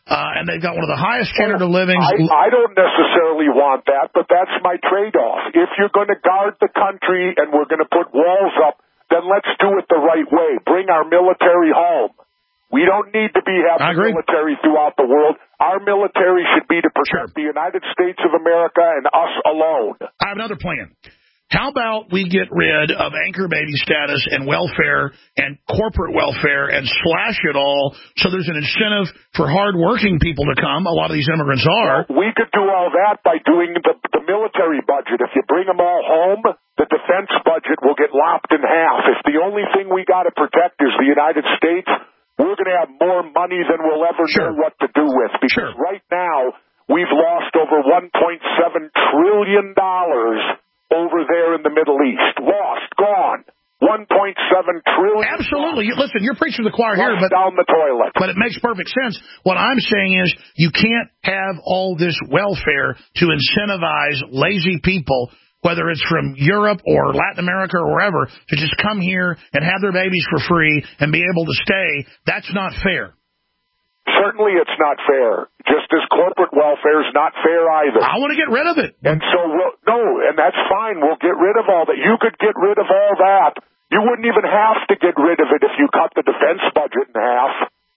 uh, and they've got one of the highest standard of living. I, I don't necessarily want that, but that's my trade-off. If you're going to guard the country and we're going to put walls up, then let's do it the right way. Bring our military home. We don't need to be having military throughout the world. Our military should be to protect sure. the United States of America and us alone. I have another plan. How about we get rid of anchor baby status and welfare and corporate welfare and slash it all so there's an incentive for hard-working people to come? A lot of these immigrants are. Well, we could do all that by doing the, the military budget. If you bring them all home, the defense budget will get lopped in half. If the only thing we got to protect is the United States, we're going to have more money than we'll ever sure. know what to do with. Because sure. right now, we've lost over one point seven trillion dollars over there in the Middle East. Lost, gone. one point seven trillion dollars. Absolutely. Listen, you're preaching to the choir here, but down the toilet. But it makes perfect sense. What I'm saying is you can't have all this welfare to incentivize lazy people, whether it's from Europe or Latin America or wherever, to just come here and have their babies for free and be able to stay. That's not fair. Certainly it's not fair. Just as corporate welfare is not fair either. I want to get rid of it. And so, we'll, no, and that's fine. We'll get rid of all that. You could get rid of all that. You wouldn't even have to get rid of it if you cut the defense budget in half.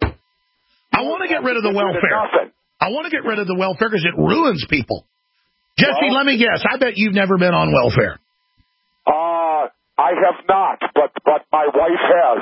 I want to get rid of the welfare. I want to get rid of the welfare because it ruins people. Jesse, well, let me guess. I bet you've never been on welfare. Uh, I have not, but but my wife has.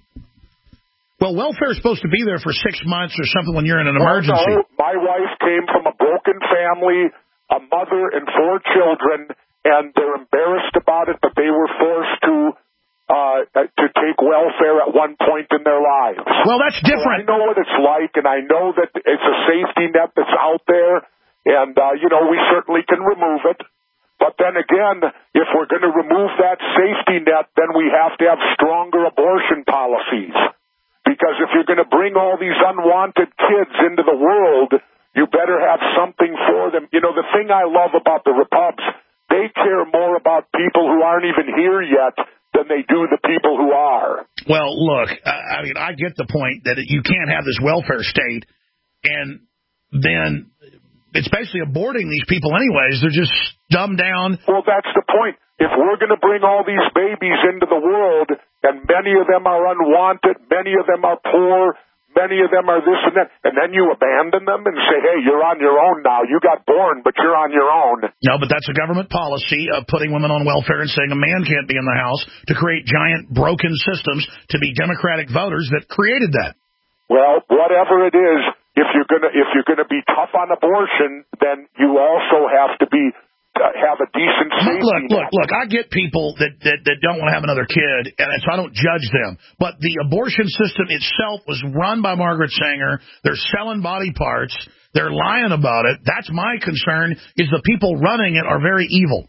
Well, welfare is supposed to be there for six months or something when you're in an well, emergency. No, my wife came from a broken family, a mother and four children, and they're embarrassed about it, but they were forced to uh, to take welfare at one point in their lives. Well, that's different. So I know what it's like, and I know that it's a safety net that's out there. And, uh, you know, we certainly can remove it. But then again, if we're going to remove that safety net, then we have to have stronger abortion policies. Because if you're going to bring all these unwanted kids into the world, you better have something for them. You know, the thing I love about the Repubs, they care more about people who aren't even here yet than they do the people who are. Well, look, I mean, I get the point that you can't have this welfare state and then it's basically aborting these people anyways. They're just dumbed down. Well, that's the point. If we're going to bring all these babies into the world, and many of them are unwanted, many of them are poor, many of them are this and that, and then you abandon them and say, hey, you're on your own now. You got born, but you're on your own. No, but that's a government policy of putting women on welfare and saying a man can't be in the house to create giant broken systems to be Democratic voters that created that. Well, whatever it is, If you're gonna if you're gonna be tough on abortion, then you also have to be uh, have a decent safety Look, net. look, look! I get people that, that that don't want to have another kid, and so I don't judge them. But the abortion system itself was run by Margaret Sanger. They're selling body parts. They're lying about it. That's my concern. Is the people running it are very evil.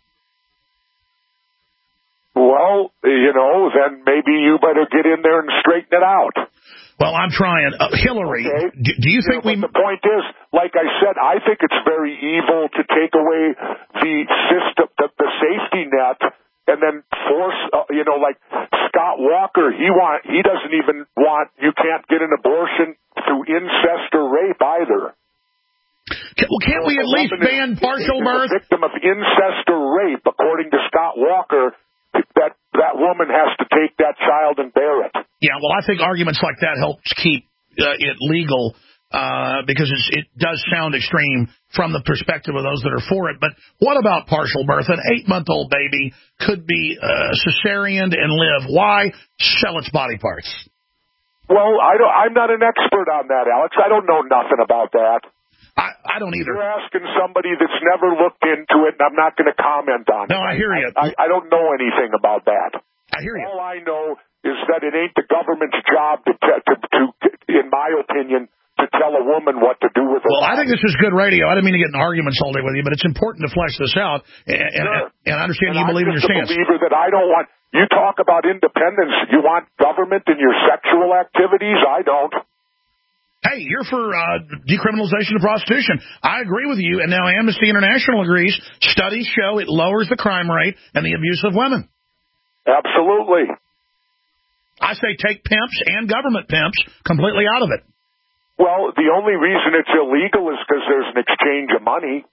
Well, you know, then maybe you better get in there and straighten it out. Well, I'm trying. Uh, Hillary, okay. do, do you think yeah, we... The point is, like I said, I think it's very evil to take away the system, the, the safety net, and then force, uh, you know, like Scott Walker, he want, he doesn't even want, you can't get an abortion through incest or rape either. Well, can't we at least ban partial birth? A victim of incest or rape, according to Scott Walker, that that woman has to take that child and bear it. Yeah, well, I think arguments like that helps keep uh, it legal uh, because it's, it does sound extreme from the perspective of those that are for it. But what about partial birth? An eight-month-old baby could be uh, cesareaned and live. Why sell its body parts? Well, I don't, I'm not an expert on that, Alex. I don't know nothing about that. I, I don't either. You're asking somebody that's never looked into it, and I'm not going to comment on no, it. No, I hear you. I, I, I don't know anything about that. I hear you. All I know is that it ain't the government's job to, to, to, to in my opinion, to tell a woman what to do with her. Well, I think this is good radio. I didn't mean to get in arguments all day with you, but it's important to flesh this out. And, sure. and I understand and you I'm believe in your stance. I'm just a believer that I don't want... You talk about independence. You want government in your sexual activities? I don't. Hey, you're for uh, decriminalization of prostitution. I agree with you, and now Amnesty International agrees. Studies show it lowers the crime rate and the abuse of women. Absolutely. I say take pimps and government pimps completely out of it. Well, the only reason it's illegal is because there's an exchange of money.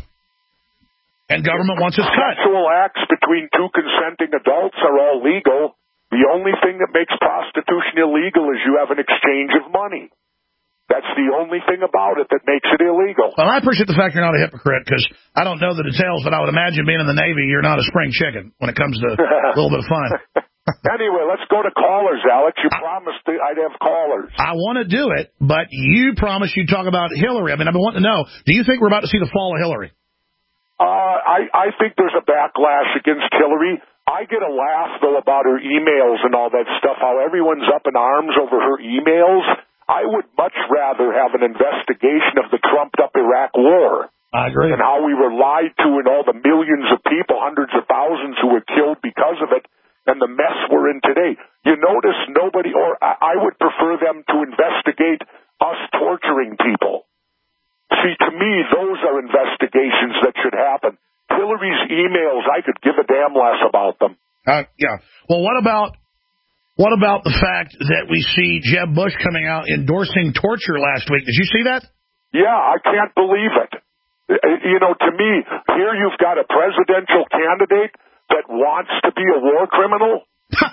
And government wants us cut. Sexual acts between two consenting adults are all legal. The only thing that makes prostitution illegal is you have an exchange of money. That's the only thing about it that makes it illegal. Well, I appreciate the fact you're not a hypocrite, because I don't know the details, but I would imagine being in the Navy, you're not a spring chicken when it comes to a little bit of fun. Anyway, let's go to callers, Alex. You promised that I'd have callers. I want to do it, but you promised you'd talk about Hillary. I mean, I've been wanting to know, do you think we're about to see the fall of Hillary? Uh, I, I think there's a backlash against Hillary. I get a laugh, though, about her emails and all that stuff, how everyone's up in arms over her emails. I would much rather have an investigation of the trumped-up Iraq war. I agree. And how we were lied to and all the millions of people, hundreds of thousands who were killed because of it, and the mess we're in today. You notice nobody, or I would prefer them to investigate us torturing people. See, to me, those are investigations that should happen. Hillary's emails, I could give a damn less about them. Uh, yeah. Well, what about what about the fact that we see Jeb Bush coming out endorsing torture last week? Did you see that? Yeah, I can't believe it. You know, to me, here you've got a presidential candidate that wants to be a war criminal.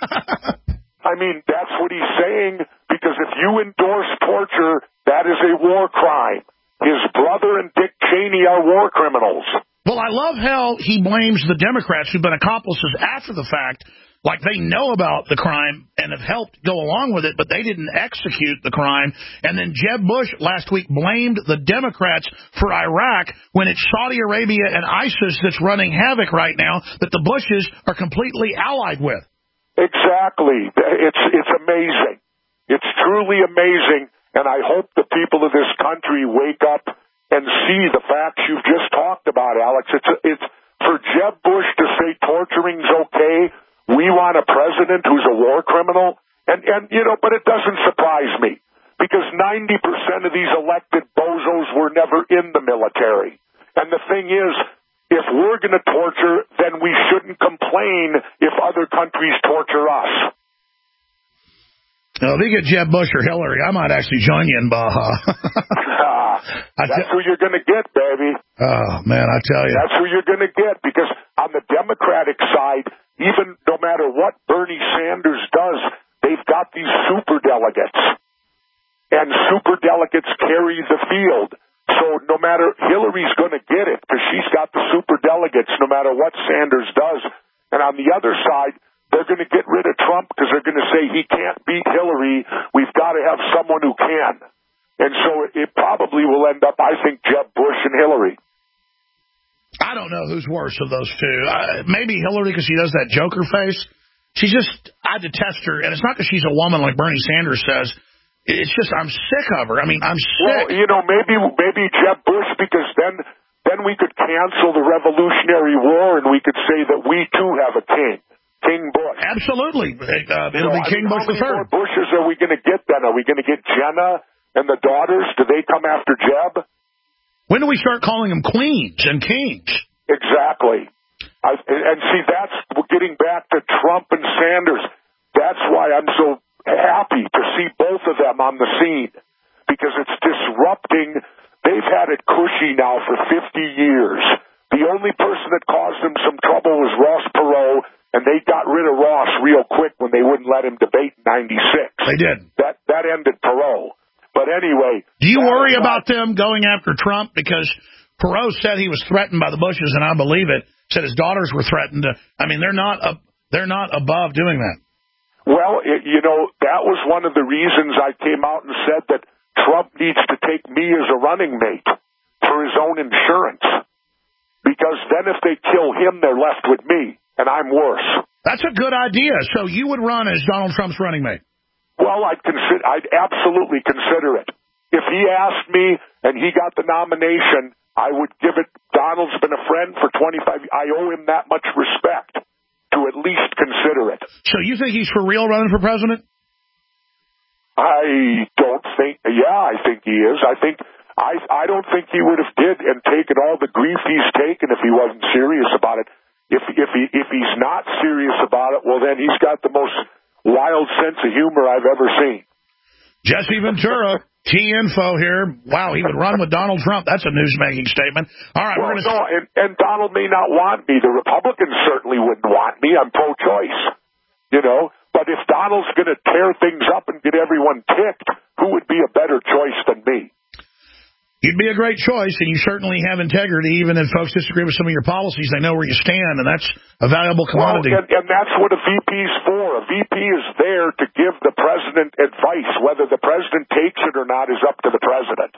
I mean, that's what he's saying, because if you endorse torture, that is a war crime. His brother and Dick Cheney are war criminals. Well, I love how he blames the Democrats who've been accomplices after the fact, like they know about the crime and have helped go along with it, but they didn't execute the crime. And then Jeb Bush last week blamed the Democrats for Iraq when it's Saudi Arabia and ISIS that's running havoc right now that the Bushes are completely allied with. Exactly. It's, it's amazing. It's truly amazing. And I hope the people of this country wake up and see the facts you've just talked about, Alex. It's, it's for Jeb Bush to say torturing's okay. We want a president who's a war criminal. And, and, you know, but it doesn't surprise me, because ninety percent of these elected bozos were never in the military. And the thing is, if we're going to torture, then we shouldn't complain if other countries torture us. Now, if you get Jeb Bush or Hillary, I might actually join you in Baja. That's who you're going to get, baby. Oh, man, I tell you. That's who you're going to get, because on the Democratic side, even no matter what Bernie Sanders does, they've got these superdelegates. And superdelegates carry the field. So no matter, Hillary's going to get it, because she's got the superdelegates no matter what Sanders does. And on the other side, they're going to get rid of Trump because they're going to say he can't beat Hillary. We've got to have someone who can. And so it probably will end up, I think, Jeb Bush and Hillary. I don't know who's worse of those two. Uh, maybe Hillary, because she does that Joker face. She's just, I detest her. And it's not because she's a woman like Bernie Sanders says. It's just I'm sick of her. I mean, I'm sick. Well, you know, maybe maybe Jeb Bush, because then then we could cancel the Revolutionary War and we could say that we, too, have a king. King Bush. Absolutely. Uh, it'll so, be King I mean, Bush the third. How many more Bushes are we going to get then? Are we going to get Jenna and the daughters? Do they come after Jeb? When do we start calling them queens and kings? Exactly. I, and see, that's getting back to Trump and Sanders. That's why I'm so happy to see both of them on the scene, because it's disrupting. They've had it cushy now for fifty years. The only person that caused them some trouble was Ross Perot, and they got rid of Ross real quick when they wouldn't let him debate in ninety-six. They did. That that ended Perot. But anyway. Do you worry about them going after Trump? Because Perot said he was threatened by the Bushes, and I believe it. Said his daughters were threatened. To, I mean, they're not uh, they're not above doing that. Well, it, you know, that was one of the reasons I came out and said that Trump needs to take me as a running mate for his own insurance. Because then if they kill him, they're left with me, and I'm worse. That's a good idea. So you would run as Donald Trump's running mate? Well, I'd, consider, I'd absolutely consider it. If he asked me and he got the nomination, I would give it. Donald's been a friend for twenty-five years. I owe him that much respect to at least consider it. So you think he's for real running for president? I don't think. Yeah, I think he is. I think. I I don't think he would have did and taken all the grief he's taken if he wasn't serious about it. If if he if he's not serious about it, well then he's got the most wild sense of humor I've ever seen. Jesse Ventura, T-Info here. Wow, he would run with Donald Trump. That's a news-making statement. All right, well, we're going to... No, and, and Donald may not want me. The Republicans certainly wouldn't want me. I'm pro-choice, you know. But if Donald's going to tear things up and get everyone ticked, who would be a better choice than me? You'd be a great choice, and you certainly have integrity. Even if folks disagree with some of your policies, they know where you stand, and that's a valuable commodity. Well, and, and that's what a V P's for. A V P is there to give the president advice. Whether the president takes it or not is up to the president.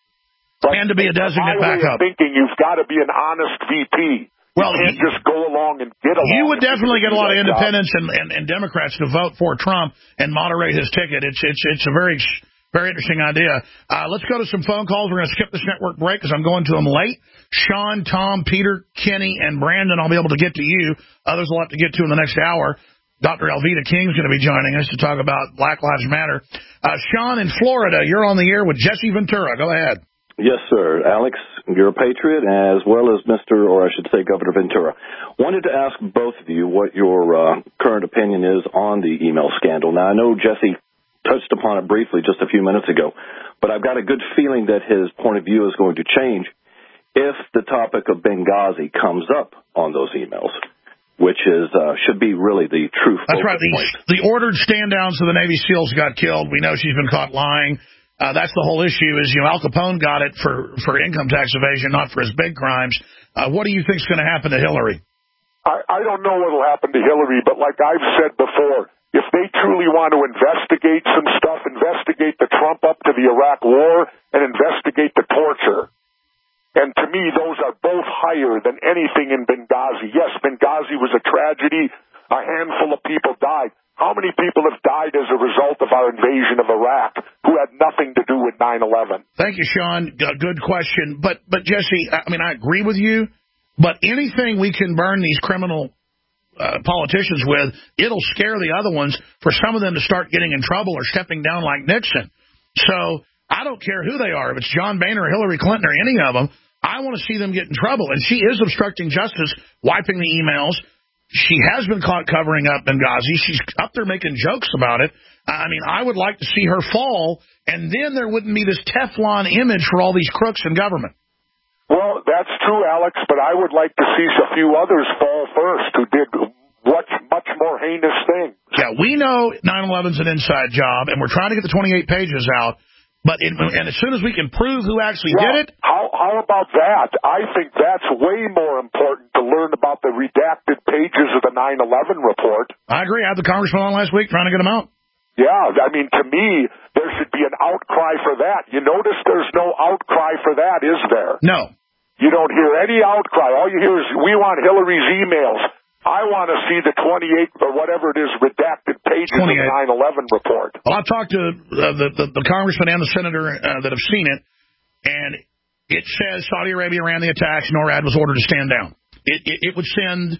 But and to be a designate backup. Thinking you've got to be an honest V P. Well, you can't just go along and get along. You would definitely get a lot of independents and, and, and Democrats to vote for Trump and moderate his ticket. It's it's it's a very very interesting idea. Uh, let's go to some phone calls. We're going to skip this network break because I'm going to them late. Sean, Tom, Peter, Kenny, and Brandon, I'll be able to get to you. Others will have to get to in the next hour. Doctor Elvita King is going to be joining us to talk about Black Lives Matter. Uh, Sean in Florida, you're on the air with Jesse Ventura. Go ahead. Yes, sir. Alex, you're a patriot, as well as Mister, or I should say Governor Ventura. Wanted to ask both of you what your uh, current opinion is on the email scandal. Now, I know Jesse touched upon it briefly just a few minutes ago, but I've got a good feeling that his point of view is going to change if the topic of Benghazi comes up on those emails, which is uh, should be really the true focal That's right. The, point. the ordered stand-downs of the Navy SEALs got killed. We know she's been caught lying. Uh, that's the whole issue is, you know, Al Capone got it for, for income tax evasion, not for his big crimes. Uh, what do you think is going to happen to Hillary? I, I don't know what will happen to Hillary, but like I've said before, if they truly want to investigate some stuff, investigate the Trump up to the Iraq war and investigate the torture. And to me, those are both higher than anything in Benghazi. Yes, Benghazi was a tragedy. A handful of people died. How many people have died as a result of our invasion of Iraq who had nothing to do with nine eleven? Thank you, Sean. Good question. But, but Jesse, I mean, I agree with you, but anything we can burn these criminal uh, politicians with, it'll scare the other ones for some of them to start getting in trouble or stepping down like Nixon. So I don't care who they are, if it's John Boehner or Hillary Clinton or any of them, I want to see them get in trouble. And she is obstructing justice, wiping the emails. She has been caught covering up Benghazi. She's up there making jokes about it. I mean, I would like to see her fall, and then there wouldn't be this Teflon image for all these crooks in government. Well, that's true, Alex, but I would like to see a few others fall first who did much, much more heinous things. Yeah, we know nine eleven's an inside job, and we're trying to get the twenty-eight pages out. But it, and as soon as we can prove who actually well, did it... How, how about that? I think that's way more important to learn about the redacted pages of the nine eleven report. I agree. I had the congressman on last week trying to get them out. Yeah, I mean, to me, there should be an outcry for that. You notice there's no outcry for that, is there? No. You don't hear any outcry. All you hear is, we want Hillary's emails. I want to see the twenty-eight or whatever it is redacted pages of the nine eleven report. Well, I've talked to uh, the, the, the congressman and the senator uh, that have seen it, and it says Saudi Arabia ran the attacks. NORAD was ordered to stand down. It, it, it would send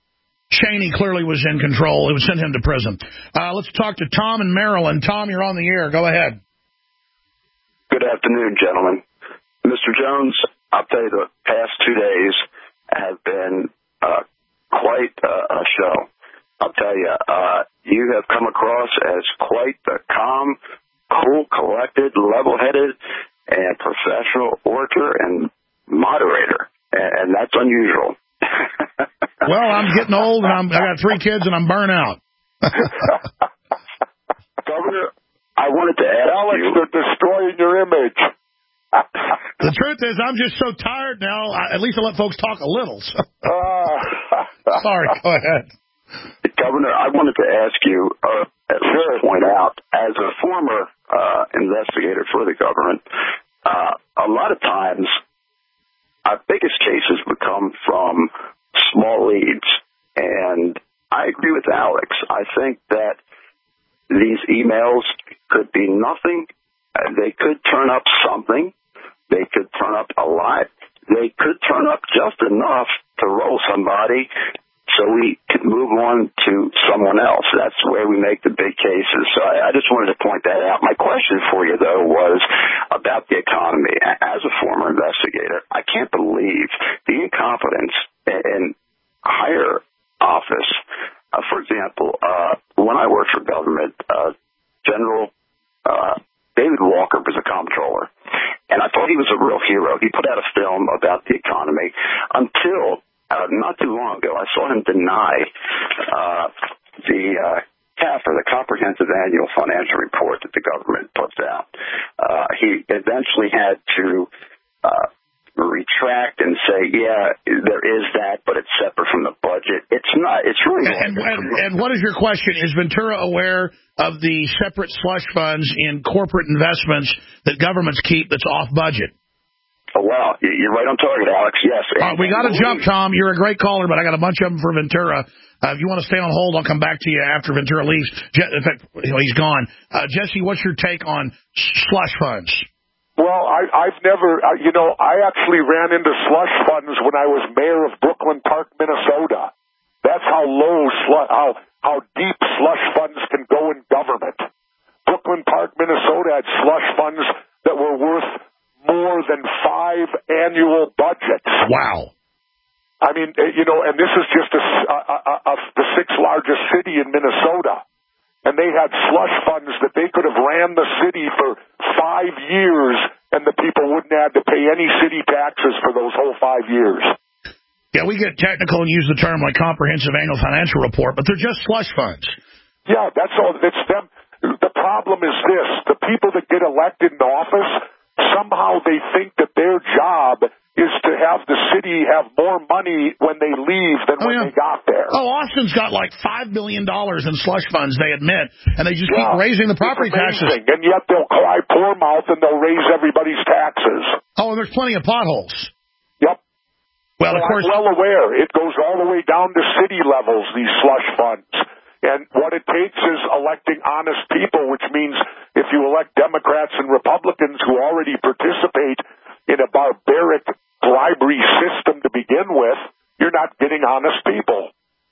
Cheney clearly was in control. It would send him to prison. Uh, let's talk to Tom in Maryland. Tom, you're on the air. Go ahead. Good afternoon, gentlemen. Mister Jones, I'll tell you the past two days have been uh, quite uh, a show. I'll tell you, uh, you have come across as quite the calm, cool, collected, level-headed, and professional orator and moderator, and, and that's unusual. Well, I'm getting old, and I'm, I got three kids, and I'm burnt out. Governor, I wanted to ask Alex, you... they're destroying your image. The truth is, I'm just so tired now, I, at least I let folks talk a little. So. Uh, Sorry, go ahead. Governor, I wanted to ask you, uh, at least point out, as a former uh, investigator for the government, uh, a lot of times our biggest cases would come from small leads. And I agree with Alex. I think that these emails could be nothing. Uh, they could turn up something. They could turn up a lot. They could turn up just enough to roll somebody so we can move on to someone else. That's where we make the big cases. So I, I just wanted to point that out. My question for you, though, was about the economy. As a former investigator, I can't believe the incompetence in higher office. Uh, for example, uh, when I worked for government, uh, General uh, well, he was a real hero. He put out a film about the economy until uh, not too long ago. I saw him deny uh, the uh, C A F, or the Comprehensive Annual Financial Report that the government puts out. Uh, he eventually had to uh, retract and say, yeah, there is that, but it's separate from the budget. It's not. It's really and, and, and what is your question? Is Ventura aware of the separate slush funds in corporate investments that governments keep that's off budget? Oh, wow. You're right on target, Alex. Yes. Uh, we got to jump, Tom. You're a great caller, but I got a bunch of them for Ventura. Uh, if you want to stay on hold, I'll come back to you after Ventura leaves. Je- in fact, you know, he's gone. Uh, Jesse, what's your take on slush funds? Well, I, I've never, uh, you know, I actually ran into slush funds when I was mayor of Brooklyn Park, Minnesota. That's how low, slu- how how deep slush funds can go in government. Brooklyn Park, Minnesota had slush funds that were worth more than five annual budgets. Wow. I mean, you know, and this is just a, a, a, a, the sixth largest city in Minnesota. And they had slush funds that they could have ran the city for five years, and the people wouldn't have to pay any city taxes for those whole five years. Yeah, we get technical and use the term like comprehensive annual financial report, but they're just slush funds. Yeah, that's all. It's them. The problem is this. The people that get elected in office, somehow they think that their job is to have the city have more money when they leave than oh, when yeah. they got there. Oh, Austin's got like five million dollars in slush funds, they admit, and they just yeah. keep raising the property taxes. And yet they'll cry poor mouth and they'll raise everybody's taxes. Oh, and there's plenty of potholes. Yep. Well, well of course. I'm well aware. It goes all the way down to city levels, these slush funds. And what it takes is electing honest people, which means if you elect Democrats and Republicans who already participate in a barbaric bribery system to begin with, you're not getting honest people.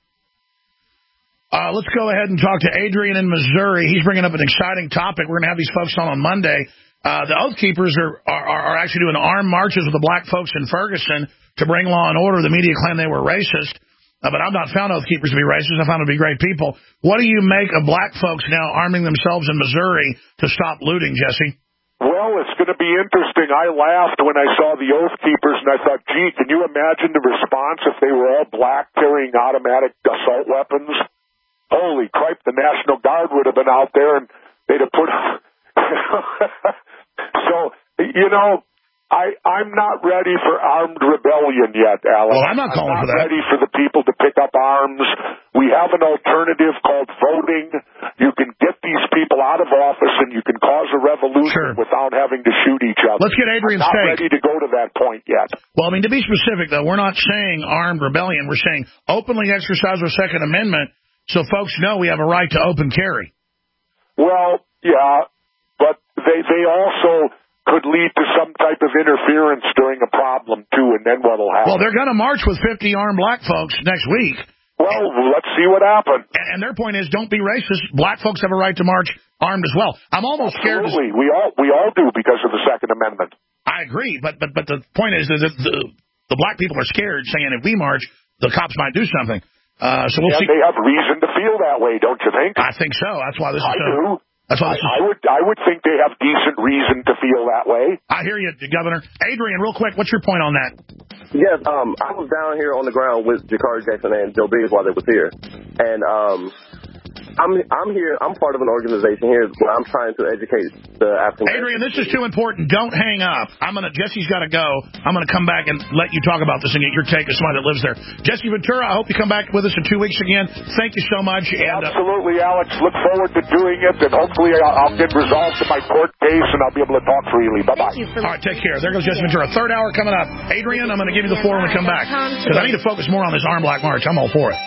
Uh, let's go ahead and talk to Adrian in Missouri. He's bringing up an exciting topic. We're going to have these folks on on Monday. Uh, the Oath Keepers are, are, are actually doing armed marches with the black folks in Ferguson to bring law and order. The media claim they were racist, uh, but I've not found Oath Keepers to be racist. I found them to be great people. What do you make of black folks now arming themselves in Missouri to stop looting, Jesse? Well, it's going to be interesting. I laughed when I saw the Oath Keepers, and I thought, gee, can you imagine the response if they were all black carrying automatic assault weapons? Holy cripe, the National Guard would have been out there, and they'd have put... So, you know, I, I'm not ready for armed rebellion yet, Alex. Well, I'm not calling I'm not for that. ready for the people to pick up arms. We have an alternative called voting. You can get these people out of office, and you can cause a revolution sure. without having to shoot each other. Let's get Adrian's I'm not take. ready to go to that point yet. Well, I mean, to be specific, though, we're not saying armed rebellion. We're saying openly exercise our Second Amendment so folks know we have a right to open carry. Well, yeah, but they they also could lead to some type of interference during a problem, too, and then what will happen? Well, they're going to march with fifty armed black folks next week. Well, let's see what happens. And, and their point is, don't be racist. Black folks have a right to march armed as well. I'm almost Absolutely. scared. To... We all we all do because of the Second Amendment. I agree, but but but the point is, is that the, the black people are scared, saying if we march, the cops might do something. Uh, so we'll and see. They have reason to feel that way, don't you think? I think so. That's why this I is so... do. That's why I, this is... I would I would think they have decent reason to feel that way. I hear you, Governor. Adrian, real quick, what's your point on that? Yes, um, I was down here on the ground with Jakari Jackson and Joe Biggs while they was here, and um, I'm I'm here. I'm part of an organization here where I'm trying to educate the African. Adrian, this is too important. Don't hang up. I'm gonna. Jesse's got to go. I'm gonna come back and let you talk about this and get your take as somebody that lives there. Jesse Ventura, I hope you come back with us in two weeks again. Thank you so much. And, Absolutely, uh, Alex. Look forward to doing it, and hopefully I'll, I'll get resolved to my court case, and I'll be able to talk freely. Bye bye. All right, take care. There goes Jesse Ventura. Third hour coming up. Adrian, I'm gonna give you the floor when we come back because I need to focus more on this armed black march. I'm all for it.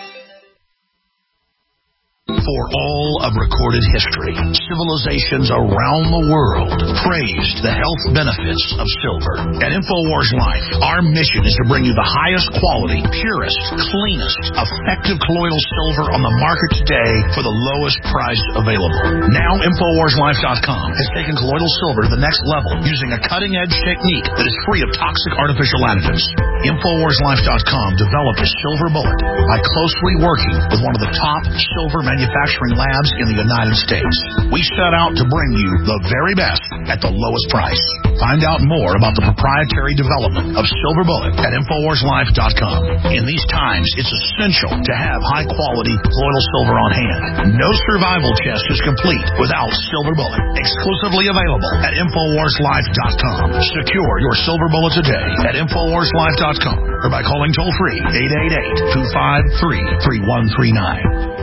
For all of recorded history, civilizations around the world praised the health benefits of silver. At InfoWars Life, our mission is to bring you the highest quality, purest, cleanest, effective colloidal silver on the market today for the lowest price available. Now InfoWars Life dot com has taken colloidal silver to the next level using a cutting-edge technique that is free of toxic artificial additives. InfoWars Life dot com developed a silver bullet by closely working with one of the top silver manufacturers manufacturing labs in the United States. We set out to bring you the very best at the lowest price. Find out more about the proprietary development of Silver Bullet at Infowars Life dot com. In these times, it's essential to have high-quality, colloidal silver on hand. No survival chest is complete without Silver Bullet. Exclusively available at Infowars Life dot com. Secure your silver bullet today at Infowars Life dot com or by calling toll-free eight eight eight, two five three, three one three nine.